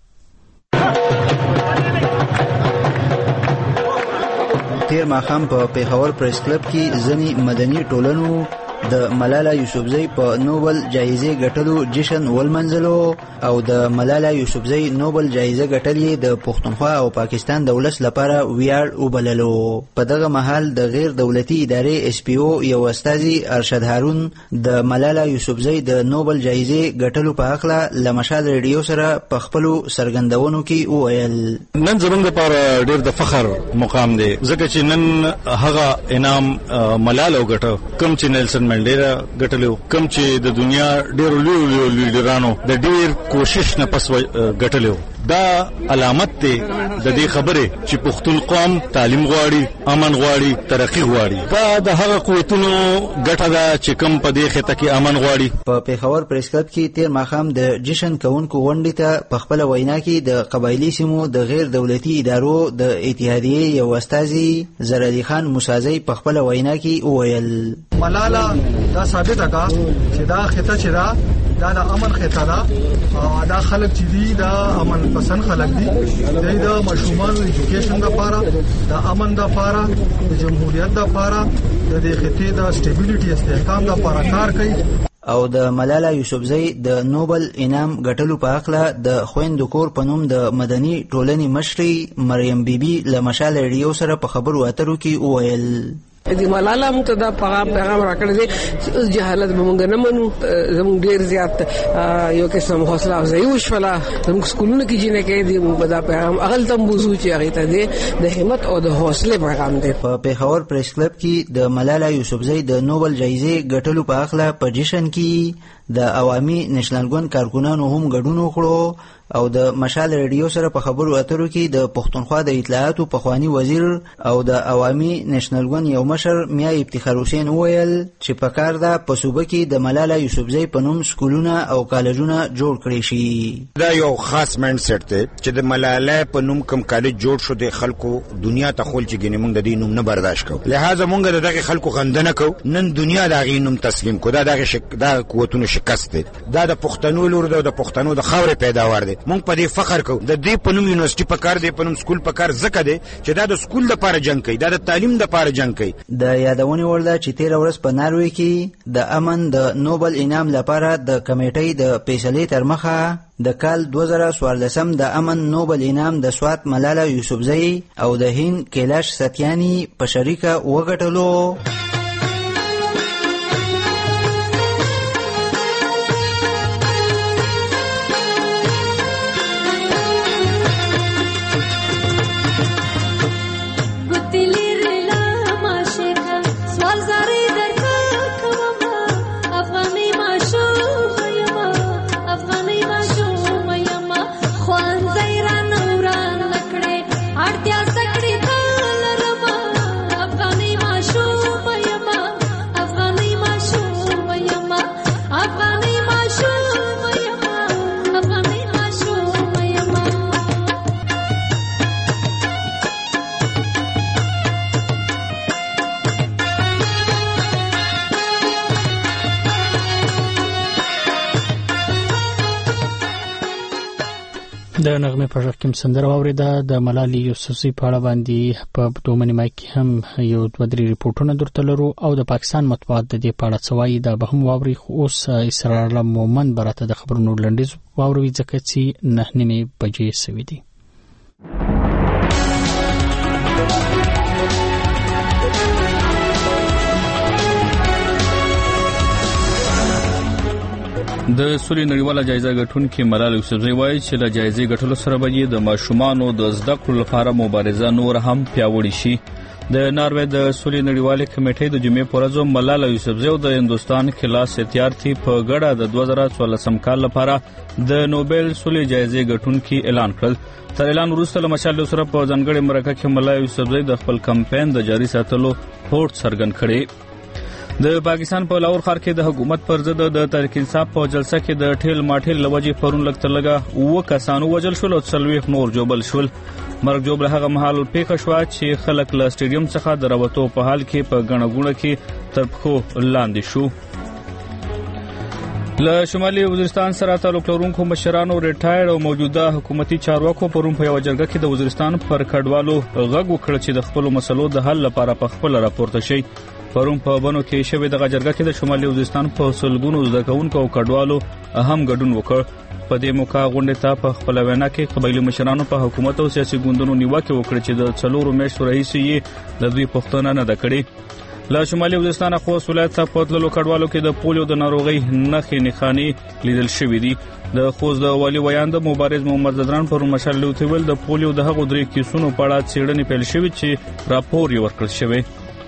تیر ماښام په پېښور پریس کلب کې ځینې مدني ټولنو د ملاله یوسفزۍ په نوبل جایزې ګټلو جشن ولمنځلو او د ملاله یوسفزۍ نوبل جایزه ګټل یې د پښتونخوا او پاکستان د ولس لپاره ویاړ وبللو. په دغه مهال د غیر دولتي ادارې اس پی او یو استازي ارشد هارون د ملاله یوسفزۍ د نوبل جایزې ګټلو په هکله له مشال ریډیو سره په خپلو څرګندونو کې وویل: نن زموږ لپاره ډېر د فخر مقام دی ځکه چې نن هغه انعام ملاله وګټه کوم چې نیلسن منډیلا ګټلو، کوم چې د دنیا ډېر لوی لوی لیډرانو د ډېر کوشش نه پس ګټلو. دا علامت دی د دې خبره چې پښتون قوم تعلیم غواړي، امن غواړي، ترقی غواړي. دا د هغه قوتونو ګټه ده چې کوم په دې خطه کې امن غواړي. په پېښور پریس کلب کې تیر ماښام د جشن کوونکو غونډې ته په خپل وینا کې د قبایلی سیمو د غیر دولتي ادارو د اتحادیې یو استازي زرعلي خان موسازی په خپل وینا کې وویل: ملاله دا ثابته کا چې دا خطه چې دا دا د امن خطه ده او دا خلک چې دي دا امن پسند خلک دي. د ماشومان ایجوکیشن لپاره، د امن لپاره، د جمهوریت لپاره، د دې خطې د سټیبیلیټي استحکام لپاره کار کوي. او د ملاله یوسفزۍ د نوبل انعام ګټلو په هکله د خویندو کور په نوم د مدني ټولنې مشرې مریم بیبي له مشال ریډیو سره په خبرو اترو کې وویل: د ملاله موږ ته دا پیغام پیغام راکړی دی چې جهالت به موږ نه منو. زموږ ډېر زیات یو قسم حوصله افزایي وشوله. زموږ سکولونو کې چې نه کوي دی موږ به دا پیغام هغلته هم بوځو چې هغې ته دی د همت او د حوصلې پیغام دی. په پېښور پریس کلب کې د ملاله یوسفزۍ د نوبل جایزې ګټلو په هکله په جشن کې د عوامي نېشنل ګوند کارکونانو هم ګډون وکړو او د مشال ریډیو سره په خبرو اترو کې د پښتونخوا د اطلاعاتو پخوانی وزیر او د عوامي نېشنل ګوند یو مشر میا افتخار حسین وویل چې په کار ده په صوبه کې د ملاله یوسفزۍ په نوم سکولونه او کالجونه جوړ کړي شي. دا یو خاص مایند سیټ دی چې د ملاله په نوم کوم کالج جوړ شو د خلکو دنیا ته خول چې ګنې موږ د دې نوم نه برداشت کوو، لہذا موږ دغه خلکو غندنه کوو. نن دنیا دا غي نوم تسلیم کو. دا دغه شک دا قوتونو شکست دی. دا د پښتنو لور ده، د پښتنو د خاورې پیداوار دی. موږ په دې فخر کوو. د دې په نوم یونیورسيټي په کار دی، په نوم سکول په کار ځکه دی چې دا د سکول لپاره جنگ کوي، دا د تعلیم لپاره جنگ کوي. د یادونې وړ ده چې تیر ورځ په ناروې کې د امن د نوبل انعام لپاره د کمیټې د فیصلې تر مخه د کال دوه زره څوارلسم د امن نوبل انعام د سوات ملاله یوسفزۍ او د هند کیلاش ستیانی په شریکه وګټلو. اړتیا سکړی کال رما افغاني ماشوم د نغمه په ژغ کې سندره واوریده د ملالي یوسفزۍ په اړه باندې په دوه منی مای کې هم یو دوه درې ریپورتونه درته لرو او د پاکستان مطبوعات د دې په اړه څه وایي دا به هم واوري. خو اوس اسرار الله مومن براته د خبرونو لنډیز واوروي ځکه چې نه نیمه بجې سوي دي. د سولې نړیواله جایزه ګټونکې ملالۍ یوسفزۍ وایي چې له جایزې ګټلو سره به د ماشومانو د زده کړو لپاره مبارزه نور هم پیاوړې شي. د ناروې د سولې نړیوالې کمیټې د جمعې پر ورځ ملالۍ یوسفزۍ او د هندستان خلاص اتیارتي په ګډه د دوه زره څوارلسم کال لپاره د نوبل سولې جایزې ګټونکي اعلان کړل. تر اعلان وروسته له مشال سره په ځانګړي مرکه کې ملالۍ یوسفزۍ د خپل کمپاین د جاري ساتلو هوډ څرګند کړی. د پاکستان په لاهور ښار کې د حکومت پر ضد د تحریک انصاف په جلسه کې د ټیل ماټیل لوجې پرون لږ تر لږه اوه کسانو وژل شول او څلوېښت نور جوبل شول. مرګ جوړ هغه مهال پیښه شوه چې خلک له سټیډیم څخه د راوتو په حال کې په غڼه غوڼه کې تر پښو لاندې شو. له شمالي وزیرستان سره تعلق لرونکو مشرانو ریټایر او موجوده حکومتي چارواکو پرون په یو جرګه کې د وزیرستان پر کډوالو غږ وکړ چې د خپل مسلو د حل لپاره په خپل راپورته شي. پرون په بنو کې شوې د جرګه کې د شمالي وزیرستان په سلګونو زده کوونکو او کډوالو اهم ګډون وکړ. په دې موقع غونډه ته په خپل وینا کې قبایلی مشرانو په حکومت او سیاسي ګوندونو نیوکه وکړه چې د څلورو میاشتو راهیسې یې د دوی پوښتنه نه ده کړې. له شمالي وزیرستان خوست ولایت ته په تللو کډوالو کې د پولیو د ناروغۍ نښې نښانې لیدل شوې دي. د خوست د والي ویاند مبارز محمد زدران پر مشال لوتی ویل د پولیو د هغو درې کیسونو په اړه څېړنې پیل شوې چې راپور یې ورکړل شوی.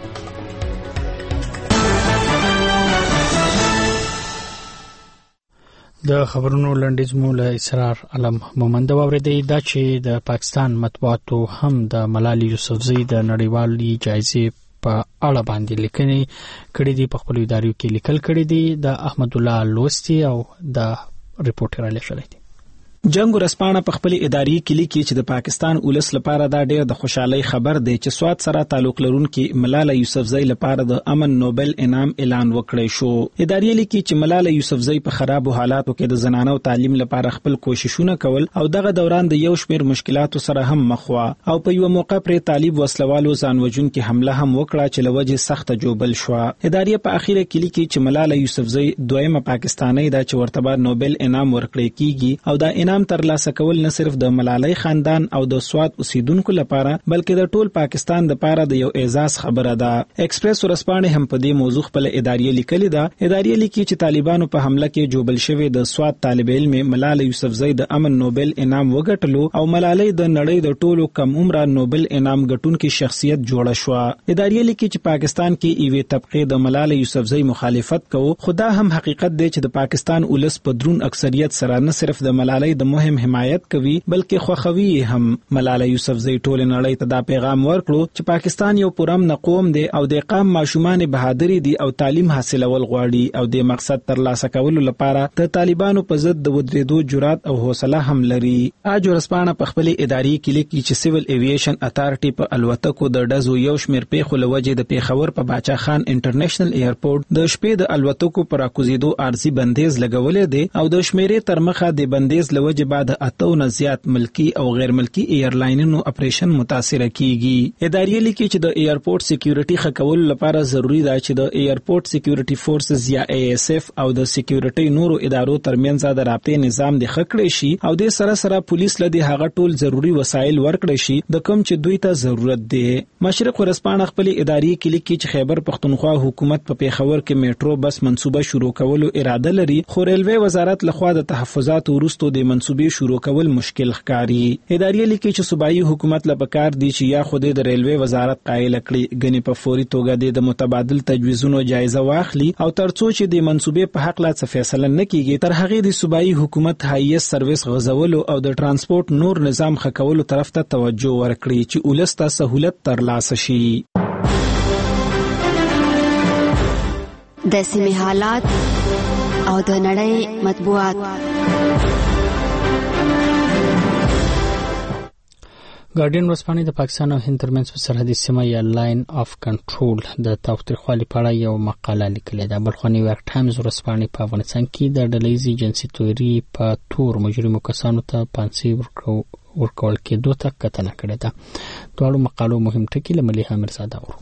د خبرونو لنډیز مو له اسرار علم مومن د واوریدې دا چې د پاکستان مطبوعاتو هم د ملالۍ یوسفزۍ د نړیوالې جایزې په اړه باندې لیکنې کړې دي. په خپل ادارو کې لیکل کړي دي. د احمد الله لوستی او د ریپورټر علی شریف جنگ ورسپانه په خپل اداري کلی کې چې د پاکستان ولس لپاره دا ډېر د خوشحالي خبر دی چې سواد سره تعلق لرونکي ملالۍ یوسفزۍ لپاره د امن نوبل انعام اعلان وکړی شو. اداري لیکي چې ملالۍ یوسفزۍ په خرابو حالاتو کې د زنانو تعلیم لپاره خپل کوششونه کول او دغه دوران د یو شمېر مشکلاتو سره هم مخ و او په یو موقع پر طالب وسلوالو ځان وژونکي حمله هم وکړه چې لوجه سخت جوبل شو. اداري په اخیره کې لیکي چې ملالۍ یوسفزۍ دویمه پاکستانۍ دا چې ورته نوبل انعام ورکړی کیږي او دا انعام تر لاسه کول نه صرف د ملالۍ خاندان او د سواد اوسیدونکو لپاره بلکې د ټول پاکستان لپاره د یو اعزاز خبره ده. ایکسپریس ورسپانې هم په دې موضوع خپل اداري لیکلي ده. اداري لیکي چې طالبانو په حمله کې جوبل شوی د سواد طالب علم ملالۍ یوسفزۍ د امن نوبل انعام وګټلو او ملالۍ د نړۍ د ټولو کم عمره نوبل انعام ګټونکي شخصیت جوړه شو. اداري لیکي چې پاکستان کې ایوه طبقه د ملالۍ یوسفزۍ مخالفت کوي. خدا هم حقیقت دی چې د پاکستان ولس په درون اکثریت سره نه صرف د ملالۍ د مهم حمایت کوي بلکې خوخوي هم. ملالۍ یوسفزۍ ټول نړۍ ته دا پیغام ورکړو چې پاکستان یو پرامن قوم دی او د قام ماشومان بهادری دي او تعلیم حاصلول غواړي او د مقصد تر لاسه کولو لپاره د طالبانو په ضد د ودرېدو جرأت او حوصله هم لري. اج ورسپانه په خپل اداري کې لیکي چې سیول ایویشن اتارټي په الوتکو د ډزو یو شمېر پیښو لوجې د پیښور په باچا خان انټرنیشنل ایرپورټ د شپې د الوتکو پر راکوزیدو عارضي بندیز لګولې دي او د شمیرې تر مخه د بندیز لوجې بعد اتو نه زیات ملکی او غیر ملکی ایرلاینونو اپریشن متاثر کیږي. اداري لیکي چې د ایرپورټ سکیورټي خکول لپاره ضروری ده چې د ایرپورټ سکیورټي فورسز یا ای ایس اف او د سکیورټي نورو ادارو ترمنځ د رابطې نظام د خکړې شي او د سره سره پولیس لدی هغه ټول ضروری وسایل ورکړي شي د کوم چې دوی ته ضرورت دی. مشرق ورسپانه خپل اداري کې لیکي چې خیبر پختونخوا حکومت په پیښور کې میټرو بس منصوبه شروع کولو اراده لري خو ریلوی وزارت لخوا د تحفظات ورستو د منصوبې شروع کول مشکل ښکاری. اداري لیکي چې صوبایي حکومت لپاره دي چې یا خود د ریلوی وزارت قایل کړي غني په فوري توګه د متبادل تجویزونو جایزه واخلي او ترڅو چې د منصوبې په حق لا څه فیصله نه کیږي تر هغه د صوبایي حکومت هایس سرویس غزولو او د ترانسپورت نور نظام خکولو طرف ته توجه ورکړي چې ولسته سہولت تر لاسه شي. د سیمې حالات او د نړۍ مطبوعات. ګارډین ورځپاڼې د پاکستان او هند ترمنځ په سرحدي سیمه یا لاین اف کنټرول د تاوتریخوالي په اړه یو مقاله لیکلې ده. بل خو نیویارک ټایمز ورځپاڼې په افغانستان کې د ډلهییزې جنسي توري په تور مجرمو کسانو ته پانسي ورکول کېدو ته کتنه کړې ده. دواړو مقالو مهم ټکي له مليحه میرزاده اورو.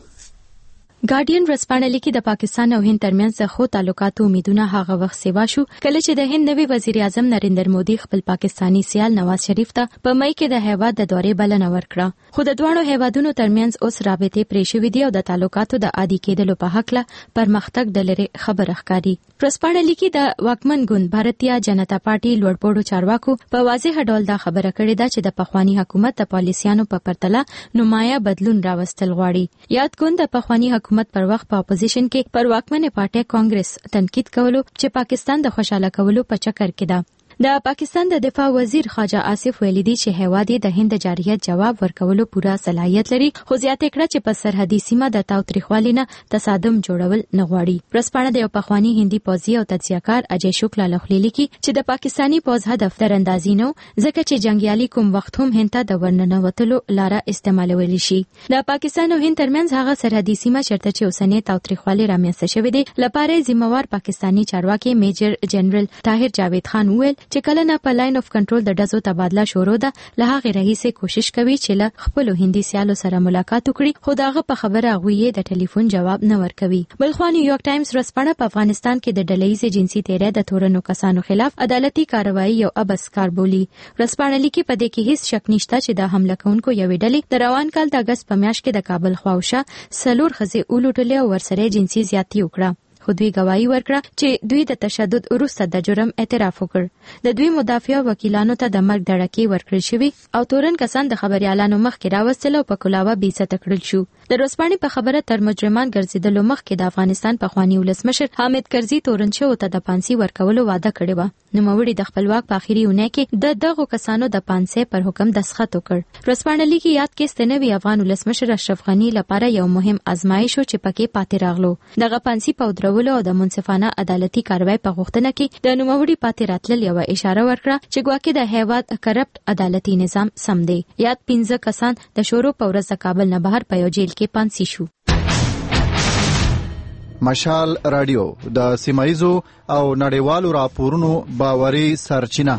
ګارډین ورځپاڼه لیکي د پاکستان او هند ترمنځ د خو تعلقاتو امیدونه هغه وخت سیوا شو کله چې د هند نوي وزیر اعظم نریندر مودي خپل پاکستانی سیال نواز شریف ته په مئی کې د هیواد د دورې بلنه ورکړه. خو د دوه هیوادونو ترمنځ اوس رابطې پرې شوې دي او د تعلقاتو د عادي کېدلو په حق له پرمختګ د لري خبره ښکاري. ورځپاڼه لیکي د واکمن ګوند بھارتیا جنتا پارټي لوړپوړو چارواکو په واضح ډول دا خبره کړې ده چې د پخوانی حکومت د پالیسیانو په پرتله نمایه بدلون راوستل غواړي. یاد ګوند د پخوانی حکومت پر وخت په اپوزیشن کې پر واکمنه پارټي کانګرس تنقید کولو چې پاکستان د خوشاله کولو په چکر کې ده. د پاکستان د دفاع وزیر خواجه آصف ویلي دي چې هیواد د هند جارحیت جواب ورکولو پوره صلاحیت لري، خو زیاته کړه چې په سرحدي سیمه د تاوتریخوالي نه تصادم جوړول نه غواړي. ورځپاڼه د یو پخوانی هندي پوځي او تجزیه‌کار اجي شکلا لخلی لیکي چې د پاکستانی پوځ هدف تراندازي نه ځکه چې جنگیالي کوم وخت هم هند ته د ورننوتلو لاره استعمالول شي. د پاکستان او هند ترمنځ هغه سرحدي سیمه چرته چې اوسنۍ تاوتریخوالي رامنځته شوې ده لپاره ذمہوار پاکستانی چارواکي میجر جنرال طاهر جاوید خان ویل چې کله نه په لاین اف کنټرول د ډزو تبادله شروع ده، له هغه رئیسه کوشش کوي چې له خپل هندي سیالو سره ملاقات وکړي، خو داغه په خبره غوي د ټلیفون جواب نه ورکوي. بلخو نیویارک ټایمز ورځپاڼه په افغانستان کې د ډلهییزې جنسي تیری د تورنو کسانو خلاف عدالتي کاروایی یو ابس کار بولی. ورځپاڼه لیکي په دې کې هیڅ شک نشته چې د حمله کوونکو یوې ډلې د روان کال د اگست په میاشت کې د کابل خواوشا سلور خزې اولوټلې او ورسره جنسي زیاتی وکړه. خو دوی گواہی ورکړه چې دوی د تشدد وروسته د جرم اعتراف وکړ. د دوی مدافع وکیلانو ته د مرګ دړکې ورکړل شوې او تورن کسان د خبريالانو مخکې راوستل او په کلاوه بې عزته کړل شو. د ورځپاڼې په خبره تر مجرمان ګرځیدلو مخکې د افغانستان پخوانی ولسمشر حامد کرزي تورن شو ته د پانسي ورکولو وعده کړې و. نوموړي د خپلواک په اخیری اونۍ کې د دغه کسانو د پانسي پر حکم دستخط وکړ. ورځپاڼه لیکي یاد کې ستنوي افغان ولسمشر اشرف غنی لپاره یو مهم ازمایش شو چې پکې پاتې راغلو. دغه پانسي په درولو او د منصفانه عدالتي کاروای په غوښتنه کې د نوموړي پاتې راتلل یو اشاره ورکړه چې ګواکې د هیواد کرپټ عدالتي نظام سم دی. یاد پنځه کسان د شورو په ورځ د کابل نه بهر په یو جیل کې پانسي شو. مشال رادیو د سیمایزو او نړیوالو راپورونو باوري سرچینه.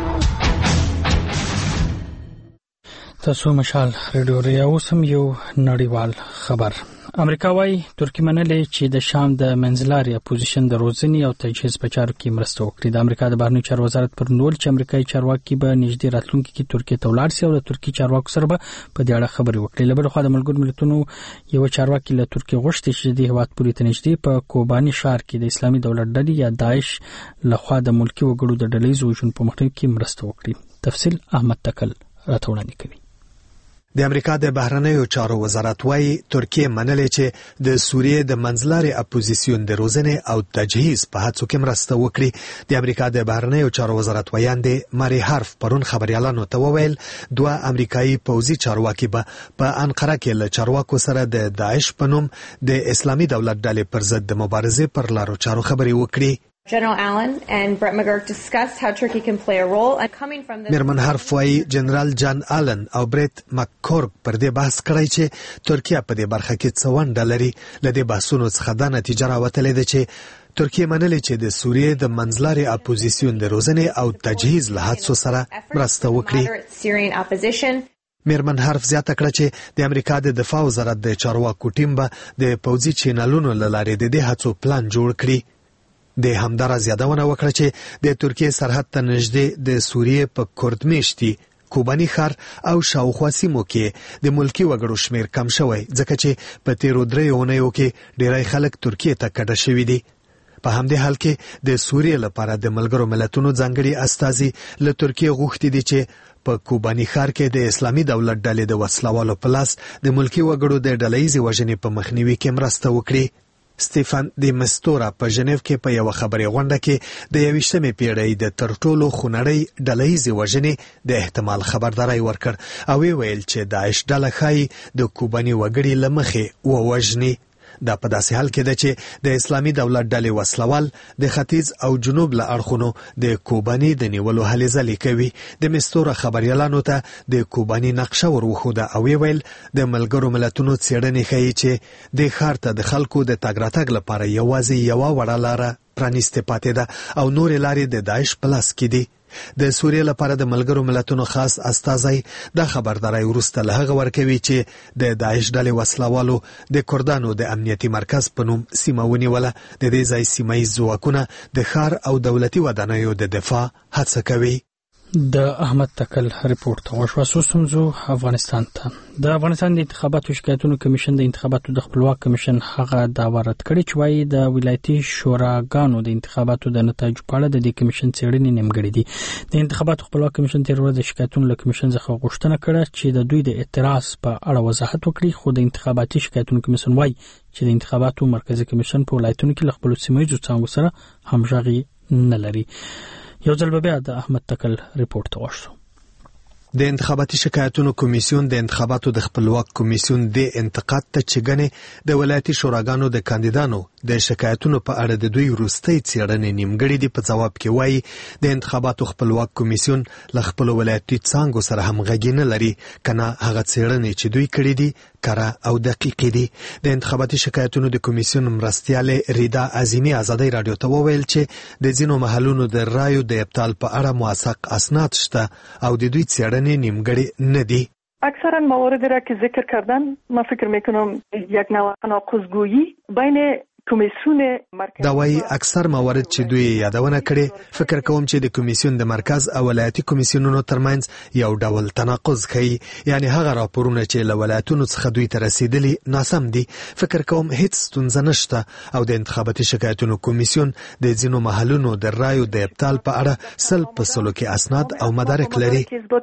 تاسو مشال رادیو ریاو سم یو نړیوال خبر. امریکا وايي ترکی منلې چې د شام د منځلاري اپوزیشن د روزنی او تجهیز په چارو کې مرسته وکړي. د امریکا د بهرنیو چارو وزارت پر نول چې امریکایي چارواکي به نږدې راتلونکي کې ترکیه ته ولاړ شي او د ترکی چارواکو سره به په دې اړه خبرې وکړي. له بل خوا د ملګرو ملتونو یو چارواکي له ترکیه غوښتي چې د هیواد پورې ته نږدې په کوبانی ښار کې د اسلامي دولت ډلې یا داعش لخوا د ملکی وګړو د ډلې وژنو په مخنیوي کې مرسته وکړي. تفصیل احمد تکل راته وړاندې کوي. د امریکا د بهرنیو چارو وزارت وايي ترکیه منلې چې د سوریې د منځلاري اپوزیسیون د روزنې او تجهیز په هڅو کې مرسته وکړي. د امریکا د بهرنیو چارو وزارت ویاندې ماري هارف پرون خبريالانو ته وویل دوه امریکایي پوځي چارواکي به په انقره کې له چارواکو سره د داعش په نوم د اسلامي دولت ډلې پر ضد د مبارزې پر لارو چارو خبرې وکړي. General Allen and Brett McGurk discussed how Turkey can play a role and coming from the میرمن هارف وايي جنرال جان آلن او بریت مککورګ پر دې بحث کړی چې ترکیه په دې برخه کې څه ونډه لري. له دې بحثونو څخه دا نتیجه راوتلې ده چې ترکیه منلې چې د سوریې د منځلاري اپوزیسیون د روزنې او تجهیز له هڅو سره مرسته وکړي. میرمن هارف زیاته کړه چې د امریکا د دفاع وزارت د چارواکو ټیم به د پوځي چینلونو له لارې د دې هڅو پلان جوړ کړي. د همدارا زیادونه وکړه چې د ترکیه سرحد ته نږدې د سوریې په کردمیشتي کوبانی ښار او شاوخوا سیمو کې د ملکی وګړو شمیر کم شوی ځکه چې په تیرو درې اونیو کې ډیری خلک ترکیه ته کډه شوي دي. په همدې حال کې د سوریې لپاره د ملګرو ملتونو ځانګړي استازي له ترکیه غوښتي دي چې په کوبانی ښار کې د اسلامي دولت ډلې د وسلوالو په لاس د ملکی وګړو د ډلهییزې وژنې په مخنیوي کې مرسته وکړي. ستيفان دی مستورا په ژنیو کې په یو خبري غونډه کې د یویشتمې پیړۍ د ترټولو خونړۍ ډلهییزې وژنې د احتمال خبرداري ورکړ او ویل چې داعش ډله خای د کوبانی وګړي لمخې ووژني. دا په داسې حال کې ده چې د اسلامي دولت ډلې وسلوال د ختیځ او جنوب له اړخونو د کوباني د نیولو هلې ځلې کوي. د مستوره خبريالانو ته د کوباني نقشه ورخوده او ویل د ملګرو ملتونو څېړنې ښیي چې د ښار ته د خلکو د تګ راتګ لپاره یوازې یوه وړه لاره پرانیستې پاتې ده او نورې لارې د داعش په لاس کې دي. د سوریې لپاره د ملګرو ملتونو خاص استازی دا خبرداري وروسته له هغه ورکوي چې د داعش ډلې وسلوالو د کردانو د امنیتي مرکز په نوم سیمه ونیوله. د دې ځای سیمایي ځواکونه د ښار او دولتي ودانیو د دفاع هڅه کوي. د احمد تکل ریپورت غوښوا سوسمزو افغانستان ته. د افغانستان د انتخاباتو شکایتونو کمیشن د انتخاباتو د خپلواک کمیشن هغه داوا رد کړی چې وايي د ولایتي شوراګانو د انتخاباتو د نتایجو په اړه د دې کمیشن څېړنې نیمګړې دي. د انتخاباتو خپلواک کمیشن تیر ورځ د شکایتونو له کمیشن څخه غوښتنه کړه چې د دوی د اعتراض په اړه وضاحت وکړي، خو د انتخاباتي شکایتونو کمیشن وايي چې د انتخاباتو مرکزی کمیشن په ولایتونو کې له خپل سیمایي څانګو سره همغږي نه لري. یو ځل بیا د احمد تکل ریپورت وشو. د انتخاباتي شکایتونو کمیسیون د انتخاباتو د خپلواک کمیسیون د انتقاد ته چګنې د ولایتي شوراګانو د کاندیدانو د شکایتونو په اړه د دوی وروستۍ څېړنې نیمګړې دي په جواب کې وایي د انتخاباتو خپلواک کمیسیون له خپل ولایتي څانګو سره همغږي نه لري، کنه هغه څېړنې چې دوی کړې دي کره او دقیقې دي. د انتخاباتي شکایتونو د کمیسیون مرستیاله ریدا عظیمی ازادي رادیو ته وویل چې د ځینو محلونو د رایو د ابطال په اړه موثق اسناد شته او د دوی څېړنې نیمګړې نه دي. اکثرا موارد را که ذکر کردن ما فکر میکنم یک نوع تناقض‌گویی بین کمیسیون مرکز دا وايي اکثر موارد چې دوی یادونه کړي فکر کوم چې د کمیسیون د مرکز او ولایتي کمیسیونونو ترمنځ یو ډول تناقض کوي، یعنی هغه راپورونه چې له ولایتونو څخه دوی ته رسیدلي ناسم دي. فکر کوم هیڅ ستونزه نشته او د انتخاباتي شکایتونو کمیسیون د ځینو محلونو د رایو د ابطال په اړه سل په سلو کې اسناد او مدارک لري.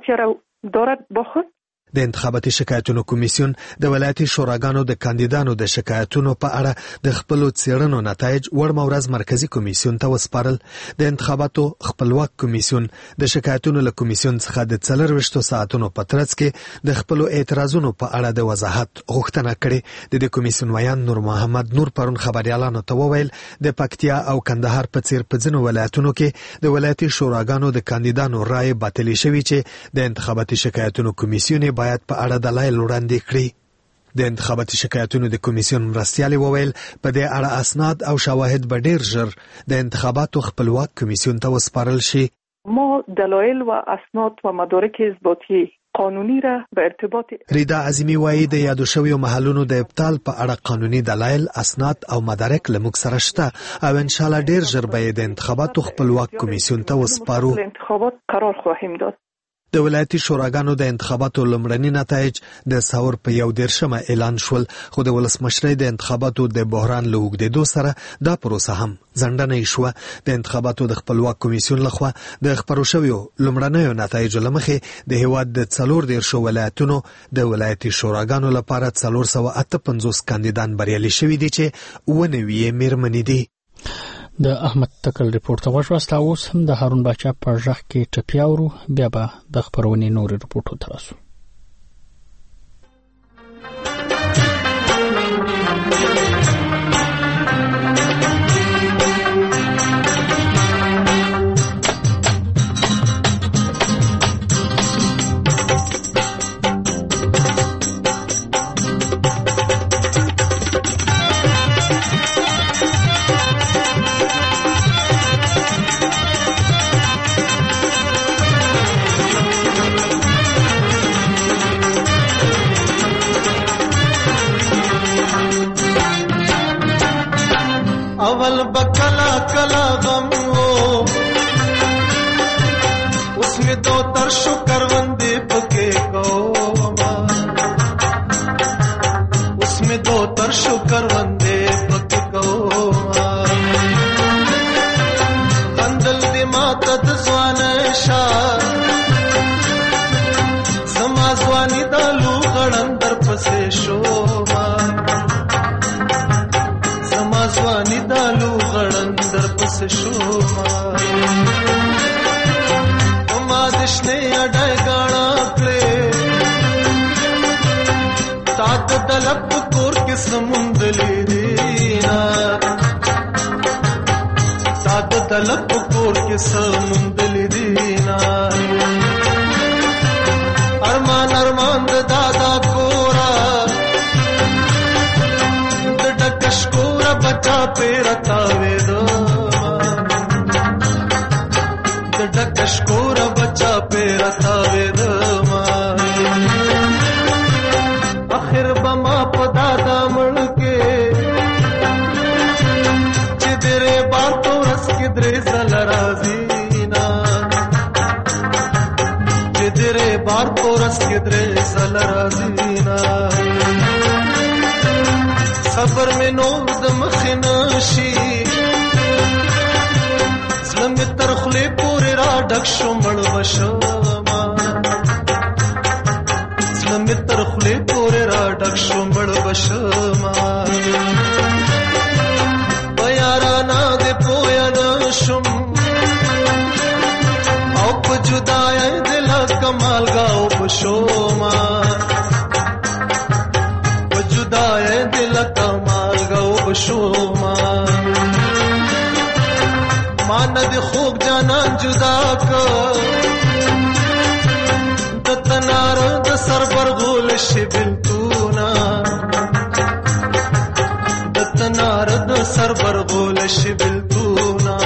د انتخاباتي شکایتونو کمیسیون د ولایتي شوراګانو د کاندیدانو د شکایتونو په اړه د خپل څېړنو نتایج ورمه ورځ مرکزی کمیسیون ته وسپارل. د انتخاباتو خپلواک کمیسیون د شکایتونو له کمیسیون څخه د څلرويشتو ساعتونو په ترڅ کې د خپل اعتراضونو په اړه د وضاحت غوښتنه کړې. د دې کمیسیون ویان نور محمد نور پرون خبريالانو ته وویل د پکتیا او کندهار په څیر په ځینو ولایتونو کې د ولایتي شوراګانو د کاندیدانو رائے باطل شوی چې د انتخاباتي شکایتونو کمیسیون باید په اړه دلایل وړاندې کړي. د انتخاباتي شکایتونو د کمیسیون مرستیالي وویل په دې اړه اسناد او شواهد به ډیر ژر د انتخاباتو خپلواک کمیسیون ته وسپارل شي. ما دلایل و اسناد و مدارک اثباتی قانونی را به ارتباط ریدا عظیمی وایي د یادو شویو محلونو د ابطال په اړه قانوني دلایل، اسناد او مدارک لموږ سره شته او ان شاء الله ډیر ژر به د انتخاباتو خپلواک کمیسیون ته وسپارو. انتخابات قرار خواهیم داد. د ولایتي شوراګانو د انتخاباتو لومړني نتایج د ساور په یو دیرشمه اعلان شول، خو د ولسمشرۍ د انتخاباتو د بحران له اوږدېدو سره دا پروسه هم ځنډنۍ شوه. د انتخاباتو د خپلواک کمیسیون لخوا د خپرو شویو لومړنیو نتایجو له مخې د هیواد د څلور دیرشو ولایتونو د ولایتي شوراګانو لپاره څلور سوه اته پنځوس کاندیدان بریالي شوي دي چې اووه نوي یې میرمنې دي. د احمد تکل ریپورت غوښوستا. اوس هم د هارون باچا په ژغ کې ټپیاورو، بیا به د خبرونې نور ریپورتو تراسو. اول بکلا کلا غم ہو اس میں دو ترشو کروندے پکے کو اس میں دو ترشو کروندے پکے کو غندل دی ماتد زوان شار زمازوانی دالو غڑندر پسے شو زمازوانی دالو غړندر پس شوما ما دشنه اډای غاڼه کړې تات دلپ کور کې کې سمندلې دینا ساده طلب په کور کې سمندلې دینا ارمان ارمان د دادا کورا د ډکش کورا بچا پیرتا وېدو د ډکش کورا بچا پیرتا وېدو اخر بما په دادا مړ کې چې درې بار تورس کې درې زل راځي نا چې درې بار تورس کې درې زل راځي نا خبر مې نو د مخنه شي زلم تر خلې پورې را ډک شو مړ وشما زلم تر خلې پورې را ډک شو مړ وشما بیارانا دې پویا نشم او په جدای دل کمال گاو بشوما په جدای دل کمال گاو بشوما مان دې خوب جانان جدا کو د تنار د سربر غول شبل تونا د تنار د سربر غول شبل تونا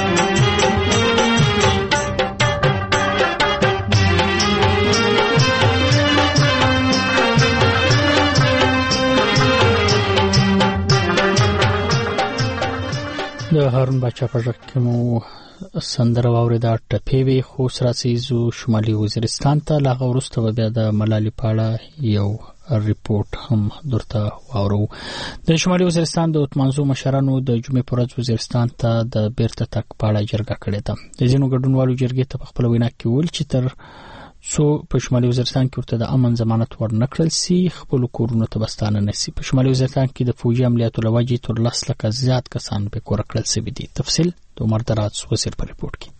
د هارون بچا په ځکه کې مو سندره واورېده ټپې وي خو سراسیزو شمالي وزیرستان ته لاغه ورسته بیا د ملالي پاړه یو ریپورت هم درته واورو د شمالي وزیرستان د اتمانزو مشرانو د جمعې پر ورځ وزیرستان ته د بیرته تک پاړه جرګه کړې ده د ځینو ګډونوالو جرګې ته په خپل وینا کې ویل چې تر څو په شمالي وزیرستان کې ورته د امن ضمانت ورنکړل سي خپل کورونو ته بستانه نسی په شمالي وزیرستان کې د فوجي عملیاتو لوجې تر لس لکه زیات کسان به کور کړل سي دي تفصیل د عمر دراز وزیر په ریپورت کې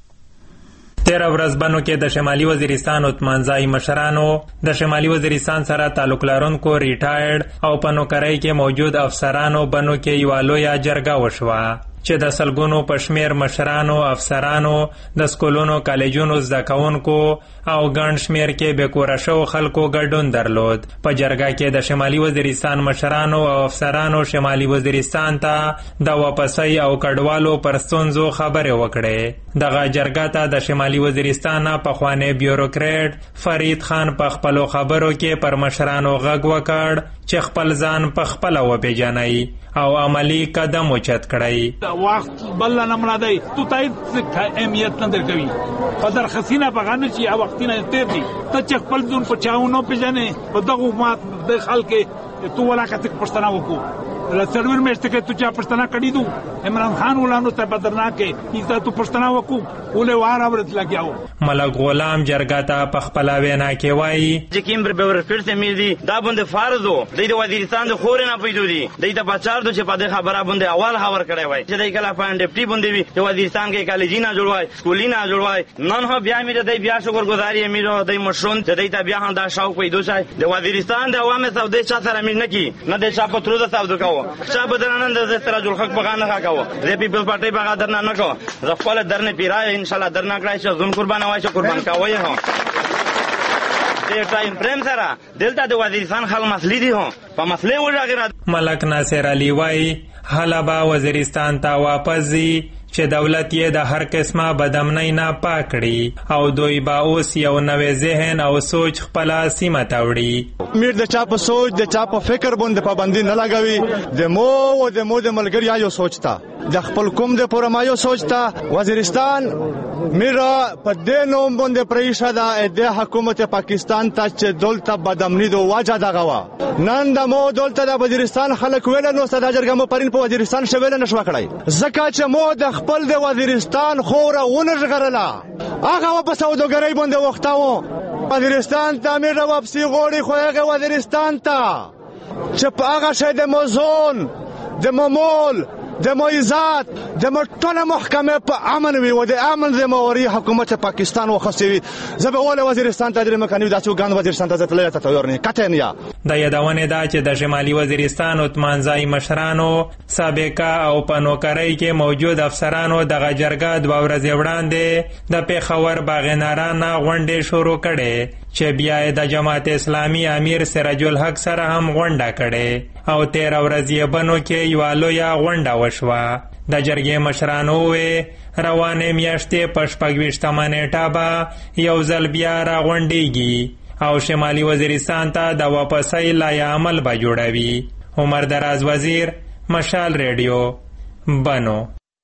تیرا ورځ بنو کې د شمالي وزیرستان اتمانځای مشرانو د شمالي وزیرستان سره تعلق لرونکو ریټایرډ او په نوکرۍ کې موجود افسرانو بنو کې یو لویه جرګه وشوه چې د سلګونو پشمیر مشرانو افسرانو د سکولونو کالجونو زده کوونکو او ګڼ شمیر کې بې کوره شوو خلکو ګډون درلود په جرګه کې د شمالي وزیرستان مشرانو او افسرانو شمالي وزیرستان ته د واپسۍ او کډوالو پر ستونزو خبرې وکړې دغه جرګه ته د شمالي وزیرستان پخوانی بیوروکریټ فرید خان په خپلو خبرو کې پر مشرانو غږ وکړ چې خپل ځان په خپله وپېژنئ او عملی قدم اوچت کړئ وخت بل نه مړه دی تو تایید اهمیت نه درکوي په درخصینه بغانه چې او وختینه تیر دي ته چې خپل ځون په چاونو پیژنې په دغه مات د خلک تو ولا کته پښتنه وکړو لڅړور مېشته کې تو چا پښتنه کړی دو عمران خان ولانو ته بدرنا کې ایزه تو پښتنه وکړو ولې واره ورت لګیاو ملک غلام جرګه ته په خپل وینا کې وایي چې کیمبر به ورفیر سه میر دي دا باندې فرضو د وزیرستان د خور نه پیدو دي د ته بچار دو چې په دغه خبره باندې اول خبر کړی وای چې د کله فاین ډیپټي باندې وي د وزیرستان کې کالجینا جوړوي سکولینا جوړوي نن هو بیا مې د بیا شکرګزاري مې د مشرون د دې بیا هم دا شاو پیدو شای د وزیرستان د عوامو سعودي چا سره مې نه کی نه د چا په تروزه سعودو کاوه چا بدرنن د سراج الحق بغانه کا کاوه د پیپل پارټي بغا درنه نه کو زفل درنه پیرای ان شاء الله درنه کړای چې زون قربان وای چې قربان کاوه هو د ټایم فریم سره دلته د وزیرستان خل مسلې دي هو په مسلې وړاګره ملک ناصر علي وای حلبا وزیرستان ته واپس چې دولت یې د هر قسمه بدامنۍ نه پاکړي او دوی با اوس یو نوې ذهن او سوچ خپل سیمه ته وړي میر د چا په سوچ د چا په فکر باندې پابندي نه لګوي د مو او د مو د ملګری یو سوچتا د خپل کوم د پرما یو سوچتا وزیرستان میرا په دینوم باندې پریښه د حکومت پاکستان ته چې دولت بدامنۍ د واجه دغه وا نن د مو دولت د وزیرستان خلک ویل نو صدا جرګه مو پرین په وزیرستان شویل نشو کړای زکه چې مو د خپل د وزیرستان خوره ونژغرلا هغه په سوداګرۍ باندې وختاو وزیرستان تعمیر واپسی غوړي خو هغه وزیرستان ته چې په هغه شې د موزون د ممول د مو عزت د مو ټول محکمه په امن وي و د امن زموري حکومت پاکستان وخصوي زبول وزیرستان ته د مکاني داسو ګان وزیرستان ته تللی ته تور نه کته نه د یادونه دا چې د شمالي وزیرستان عثمانزای مشرانو سابقه او پنوکرۍ کې موجود افسرانو د غجرګه د ورځې وړاندې د پیښور باغنارانه غونډې شروع کړي چې بیا د جماعت اسلامي امیر سراج الحق سره هم غونډه کړي او تیر ورځې بنو کې یو لوی غونډه وشوه د جرګې مشرانو وې روانه میاشتې پشپږویشتمه نیټه به یو ځل بیا را غونډېږي او شمالي وزیرستان ته د واپسۍ لای عمل به جوړوي. عمر دراز وزیر، مشال ریډیو، بنو.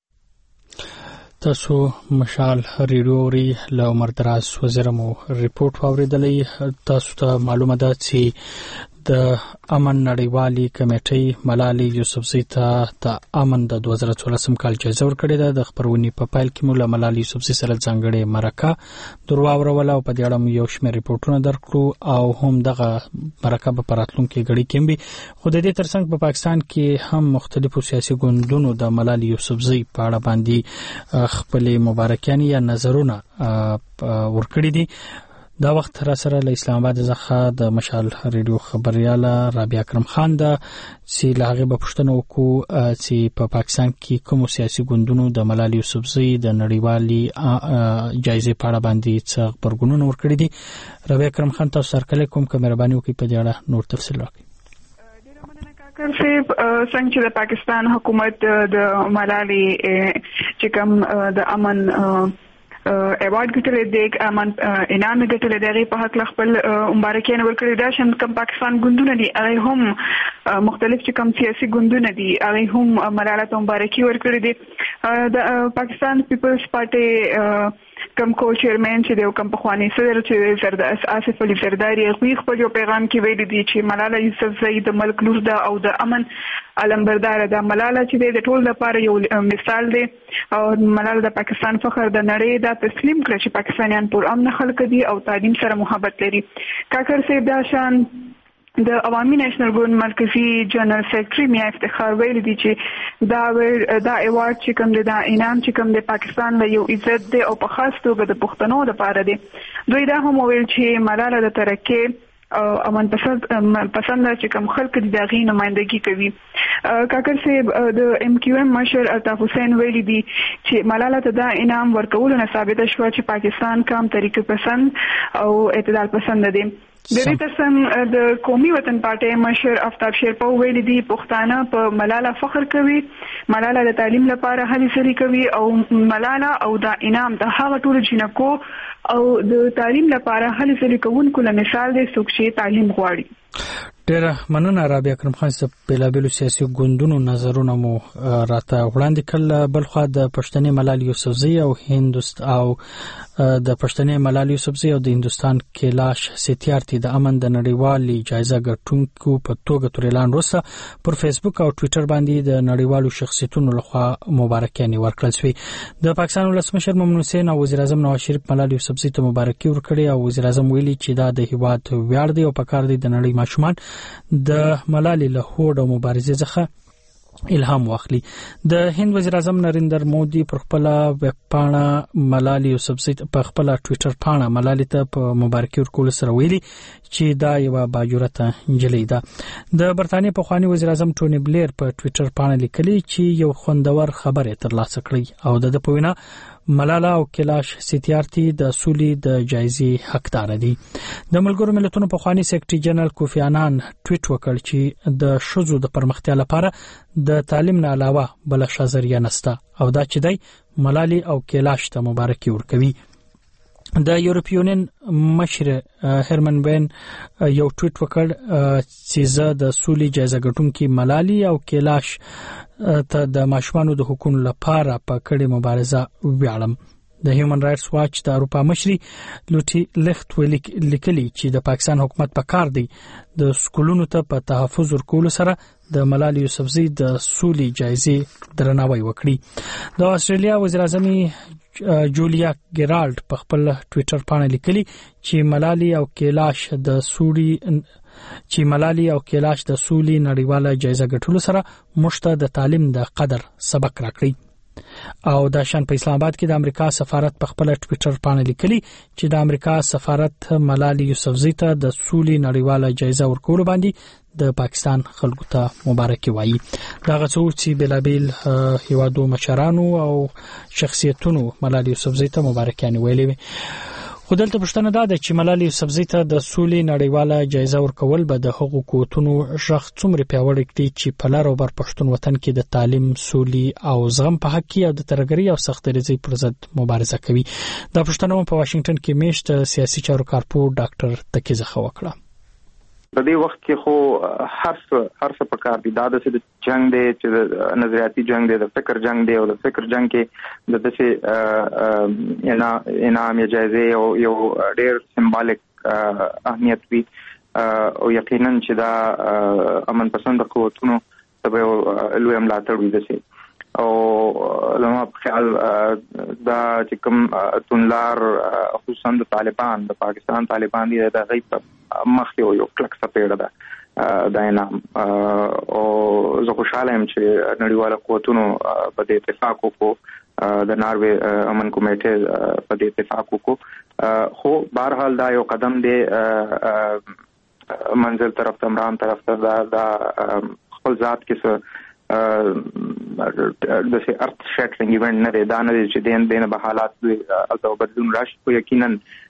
تاسو مشال ریډیو ری له عمر دراز وزیر مو ریپورت واوریدلی. تاسو ته معلومه ده چې د امن نړیوالي کمیټې ملالي یوسفزۍ ته د امن د دوه زره څوارلسم کال جایزه ورکړې ده. د خبرونې په پیل کې مو له ملالي یوسفزۍ سره ځانګړې مرکه در واوروله او په دې اړه مو یو شمېر ریپورټونه درکړو او هم دغه مرکه به په راتلونکي غړي کې هم وي. خو د دې ترڅنګ په پاکستان کې هم مختلفو سیاسي ګوندونو د ملالي یوسفزۍ په اړه باندې خپلې مبارکیانې یا نظرونه ورکړي دي. دا وخت را سره له اسلام آباد څخه د مشال ریډیو خبرياله رابعه اکرم خان ده چې لاغه په پښتنو کو چې په پاکستان کې کوم سیاسي ګوندونو د ملالي یوسفزۍ د نړیوالي جایزې په اړه باندې څه خبرګونونه ورکړي دي. رابعه اکرم خان تاسو سره کله کوم مهرباني وکړئ په دې اړه نور تفصیل راکړئ. کاکر صاحب څنګه چې د پاکستان حکومت د ملالي چې کوم د امن ایوارډ ګټلې دی امن انعام ګټلې دی په حق خپل مبارکیان ورکړي دا شم کوم پاکستان ګوندونه دي هغه هم مختلف چې کوم سیاسي ګوندونه دي هغه هم ملاله ته مبارکي ورکړي دي. د پاکستان پیپلز پارټي کم کو چیرمن چې د کم پخوانی صدر چې زرد آصف علي زرداری خپل یو پیغام کې ویلي دي چې ملاله یوسفزۍ د ملک لور ده او د امن علمبردار ده. ملاله چې د ټول لپاره یو مثال دی او ملاله د پاکستان فخر د نړۍ دا تسلیم کړ چې پاکستانیان پر امن خلک دي او تعلیم سره محبت لري. کاکر صاحب دا شان د عوامي نېشنل ګوند مرکزی جنرال سیکریټري میا افتخار ویل دي چې دا دا ایوارډ چې کوم دی دا انعام چې کوم دی پاکستان له یو عزت دی او په خاص توګه د پښتنو لپاره دی. دوی دا هم ویل چې ملاله د ترقی او امن پسند پسند چې کوم خلک دي دغه نمائندګي کوي. کاکر صاحب د ام کیو ام مشر الطاف حسین ویل دي چې ملاله ته دا انعام ورکول نه ثابت شو چې پاکستان کم طریقې پسند او اعتدال پسند دي. د دې ترڅنګ د قومي وطن پارټي مشر آفتاب شیرپا ویل دي پښتانه په ملاله فخر کوي، ملاله د تعلیم لپاره هلې ځلې کوي او ملاله او دا انعام د هغه ټول جنکو او د تعلیم لپاره هلې ځلې کوونکو له مثال دی څوک چې تعلیم غواړي. ډېر مننه رابعه اکرم خان چې بېلابېلو سیاسي ګوندونو نظرونه مو راته وړاندې کړل. بلخوا د پښتنې ملالي یوسفزۍ او هندوست او د پښتنې ملالي یوسفزۍ او د هندوستان کیلاش ستیارتي د امن د نړیوالي جایزه ګټونکو په توګه تر اعلان وروسته پر فیسبوک او ټوئیټر باندې د نړیوالو شخصیتونو لخوا مبارکیانې ورکړل شوې. د پاکستان ولسمشر ممنون حسین او وزیر اعظم نواز شریف ملالي یوسفزۍ ته مبارکي ورکړې او وزیر اعظم ویلي چې دا د هیواد ویاړ دی او پکار دی د نړۍ ماشومان د ملالي له هوډ او مبارزې څخه الهام واخلي. د هند وزیر اعظم نریندر مودي پر خپل ویب پاڼه ملالي یوسفزۍ په خپل ټوئیټر پاڼه ملالي ته په مبارکي ورکول سره ویلي چې دا یو باجرته نجلۍ ده. د برتانیې پخوانی وزیر اعظم ټونی بلیر په ټوئیټر پاڼه لیکلي چې یو خوندور خبره ترلاسه کړې او د په وینا ملاله او کیلاش ستیارتي د سولې د جایزې حقدار دي. د ملګرو ملتونو پخوانی سیکریټري جنرال کوفی عنان ټویټ وکړ چې د شذو د پرمختیا لپاره د تعلیم نه علاوه بل څه ذریعہ نشته او دا چې دی ملالي او کیلاش ته مبارکي ورکوي. د یورپی یونین مشر هرمن وین یو ټویټ وکړ چې زه د سولې جایزه ګټونکي ملالي او کیلاش ته د ماشومانو د حقوقو لپاره په کړې مبارزه ویاړم. د هیومن رائټس واچ د اروپا مشري لوټي لخت ولیکلي چې د پاکستان حکومت په کار دی د سکولونو ته په تحفظ ورکول سره د ملالي یوسفزۍ د سولې جایزې درناوی وکړي. د استرالیا وزیر اعظم جولیا ګرالډ په خپل ټوئیټر باندې لیکلي چې ملالي او کیلاش د سوري چې ملالي او کیلاش د سولې نړیواله جایزه ګټلو سره مشته د تعلیم د قدر سبق راکړي. او د شان په اسلام آباد کې د امریکا سفارت په خپل ټوئیټر باندې لیکلي چې د امریکا سفارت ملالي یوسفزۍ ته د سولې نړیواله جایزه ورکول باندې د پاکستان خلکو ته مبارکي وایي. دا غڅو چې بلابل هیوادو مشرانو او شخصیتونو ملالي یوسفزۍ ته مبارکي ویلې. خو دلته پښتنه ده چې ملالي یوسفزۍ ته د سولې نړیواله جایزه ورکول به د هغو قوتونو ژغ څومره پیاوړی کړي چې په لار او بر پښتون وطن کې د تعلیم، سولې او زغم په حق کې او د ترګری او سختګریزي پر ضد مبارزه کوي. دا پښتنه په واشنگټن کې میشت سیاسي چارو کارپور ډاکټر تکي زخه وکړه. په دې وخت کې خو هر څه هر څه پکار دي. دا د جنگ دی چې د نظریاتي جنگ دی، د فکر جنگ دی، او د فکر جنگ کې د دسه انعام یا جایزه او یو ډېر سمبالیک اهمیت وي او یقینا چې دا امن پسند قوتونو ته لوی ملاتړ وي دسه. او لمه په خیال دا چې کوم تونلار خصوصا د طالبان د پاکستان طالبان دي د غیب مخې یو کلک سپېړه ده دا انعام. او زه خوشاله یم چې نړیواله قوتونو په دې اتفاق وکړو، د ناروې امن کمیټې په دې اتفاق وکړو. خو بهرحال دا یو قدم دی منزل طرف ته، امران طرف ته. دا خپل ذات کې د سي ارت شیکرینګ ایونت نه دی. دا نه دی چې دین دینه به حالات او بدلون راشي. خو یقینا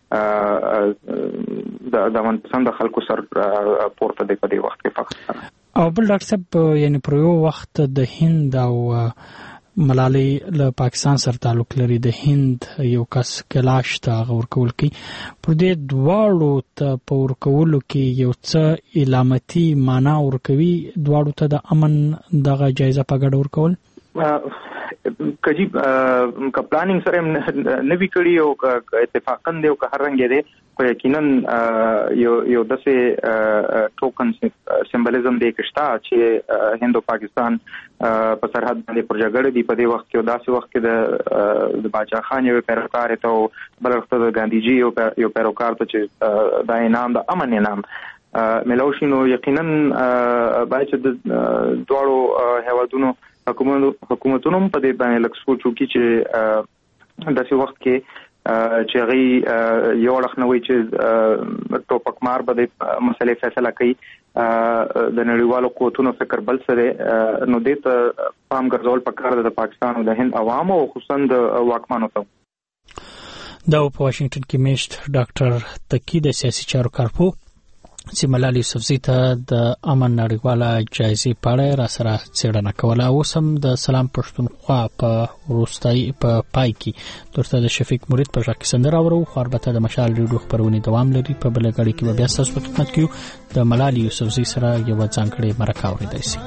د من پسند خلکو سر پورته دی په دې وخت کې فقط. او بل ډاکټر صاحب یعنی پر یو وخت د هند او ملالي له پاکستان سره تعلق لري، د هند یو کس کلاش ته ورکول کی پر دې دواړو ته په ورکولو کې یو څه علامتي معنا ورکوي، دواړو ته د امن دغه جایزه په ګډه ورکول. کجی ک پلانینګ سره نوی کړي او اتفاقا دی او که هر رنګ دی، خو یقینا یو یو دسه ټوکن سمبولیزم دی کښتا چې هند او پاکستان په سرحد باندې پر جګړه دی. په دې وخت کې داسې وخت کې د باچا خان یو پیروکار ته بل وخت د ګاندیجی یو پیروکار ته چې دا انعام د امن انعام ملوشینو. یقینا باید چې د دواړو هیوادونو حکومتونو په دې باندې لږ سوچ وکړي چې داسې وخت کې چې غي یو لخنوي چې ټوپک مار به د مسلې فیصله کوي، د نړیوالو قوتونو فکر بل سره نو دې ته پام ګرځول پکار د پاکستان او د هند عوام او خصوصا د واکمنو ته. دا په واشنگټن کې میشت ډاکټر تکي د سیاسي چارو کارپور چې ملالي یوسفزۍ ته د امن نړیواله جایزې په اړه را سره څېړنه کوله. اوس هم د سلام پښتونخوا په وروستۍ په پای کې ترته د شفیق مرید په ژغ کې سندره اورو. خو البته د مشال ریډیو خبرونه دوام لري. په بل غړي کې به بیا تاسو په خدمت کې د ملالي یوسفزۍ سره یو ځانګړی مرکه اورېدای شي.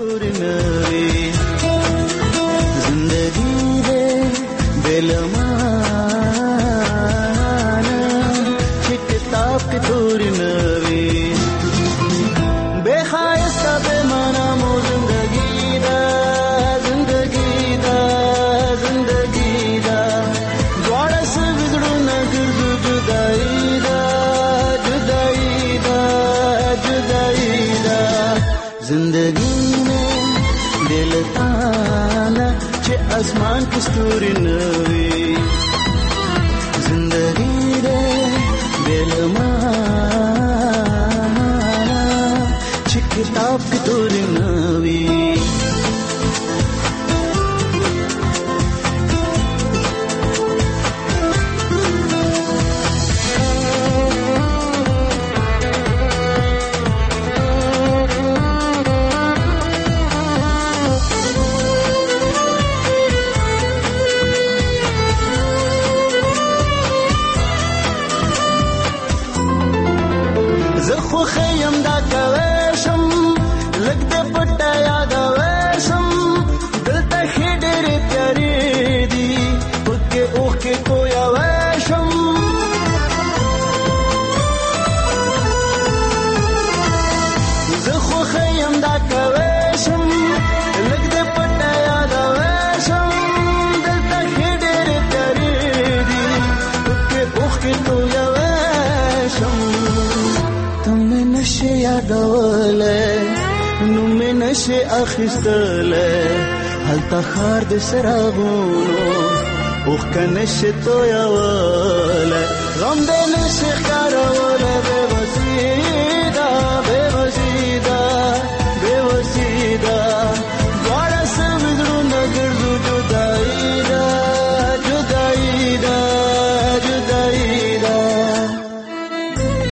आसमान की स्टोरी नवी जिंदगी रे दिल माना किताब की स्टोरी नवी تم نشه یادوله نوم نشه اخیستله هلته خار د سراغونو اوخ کنشه تویاوله غم د نشه خاروله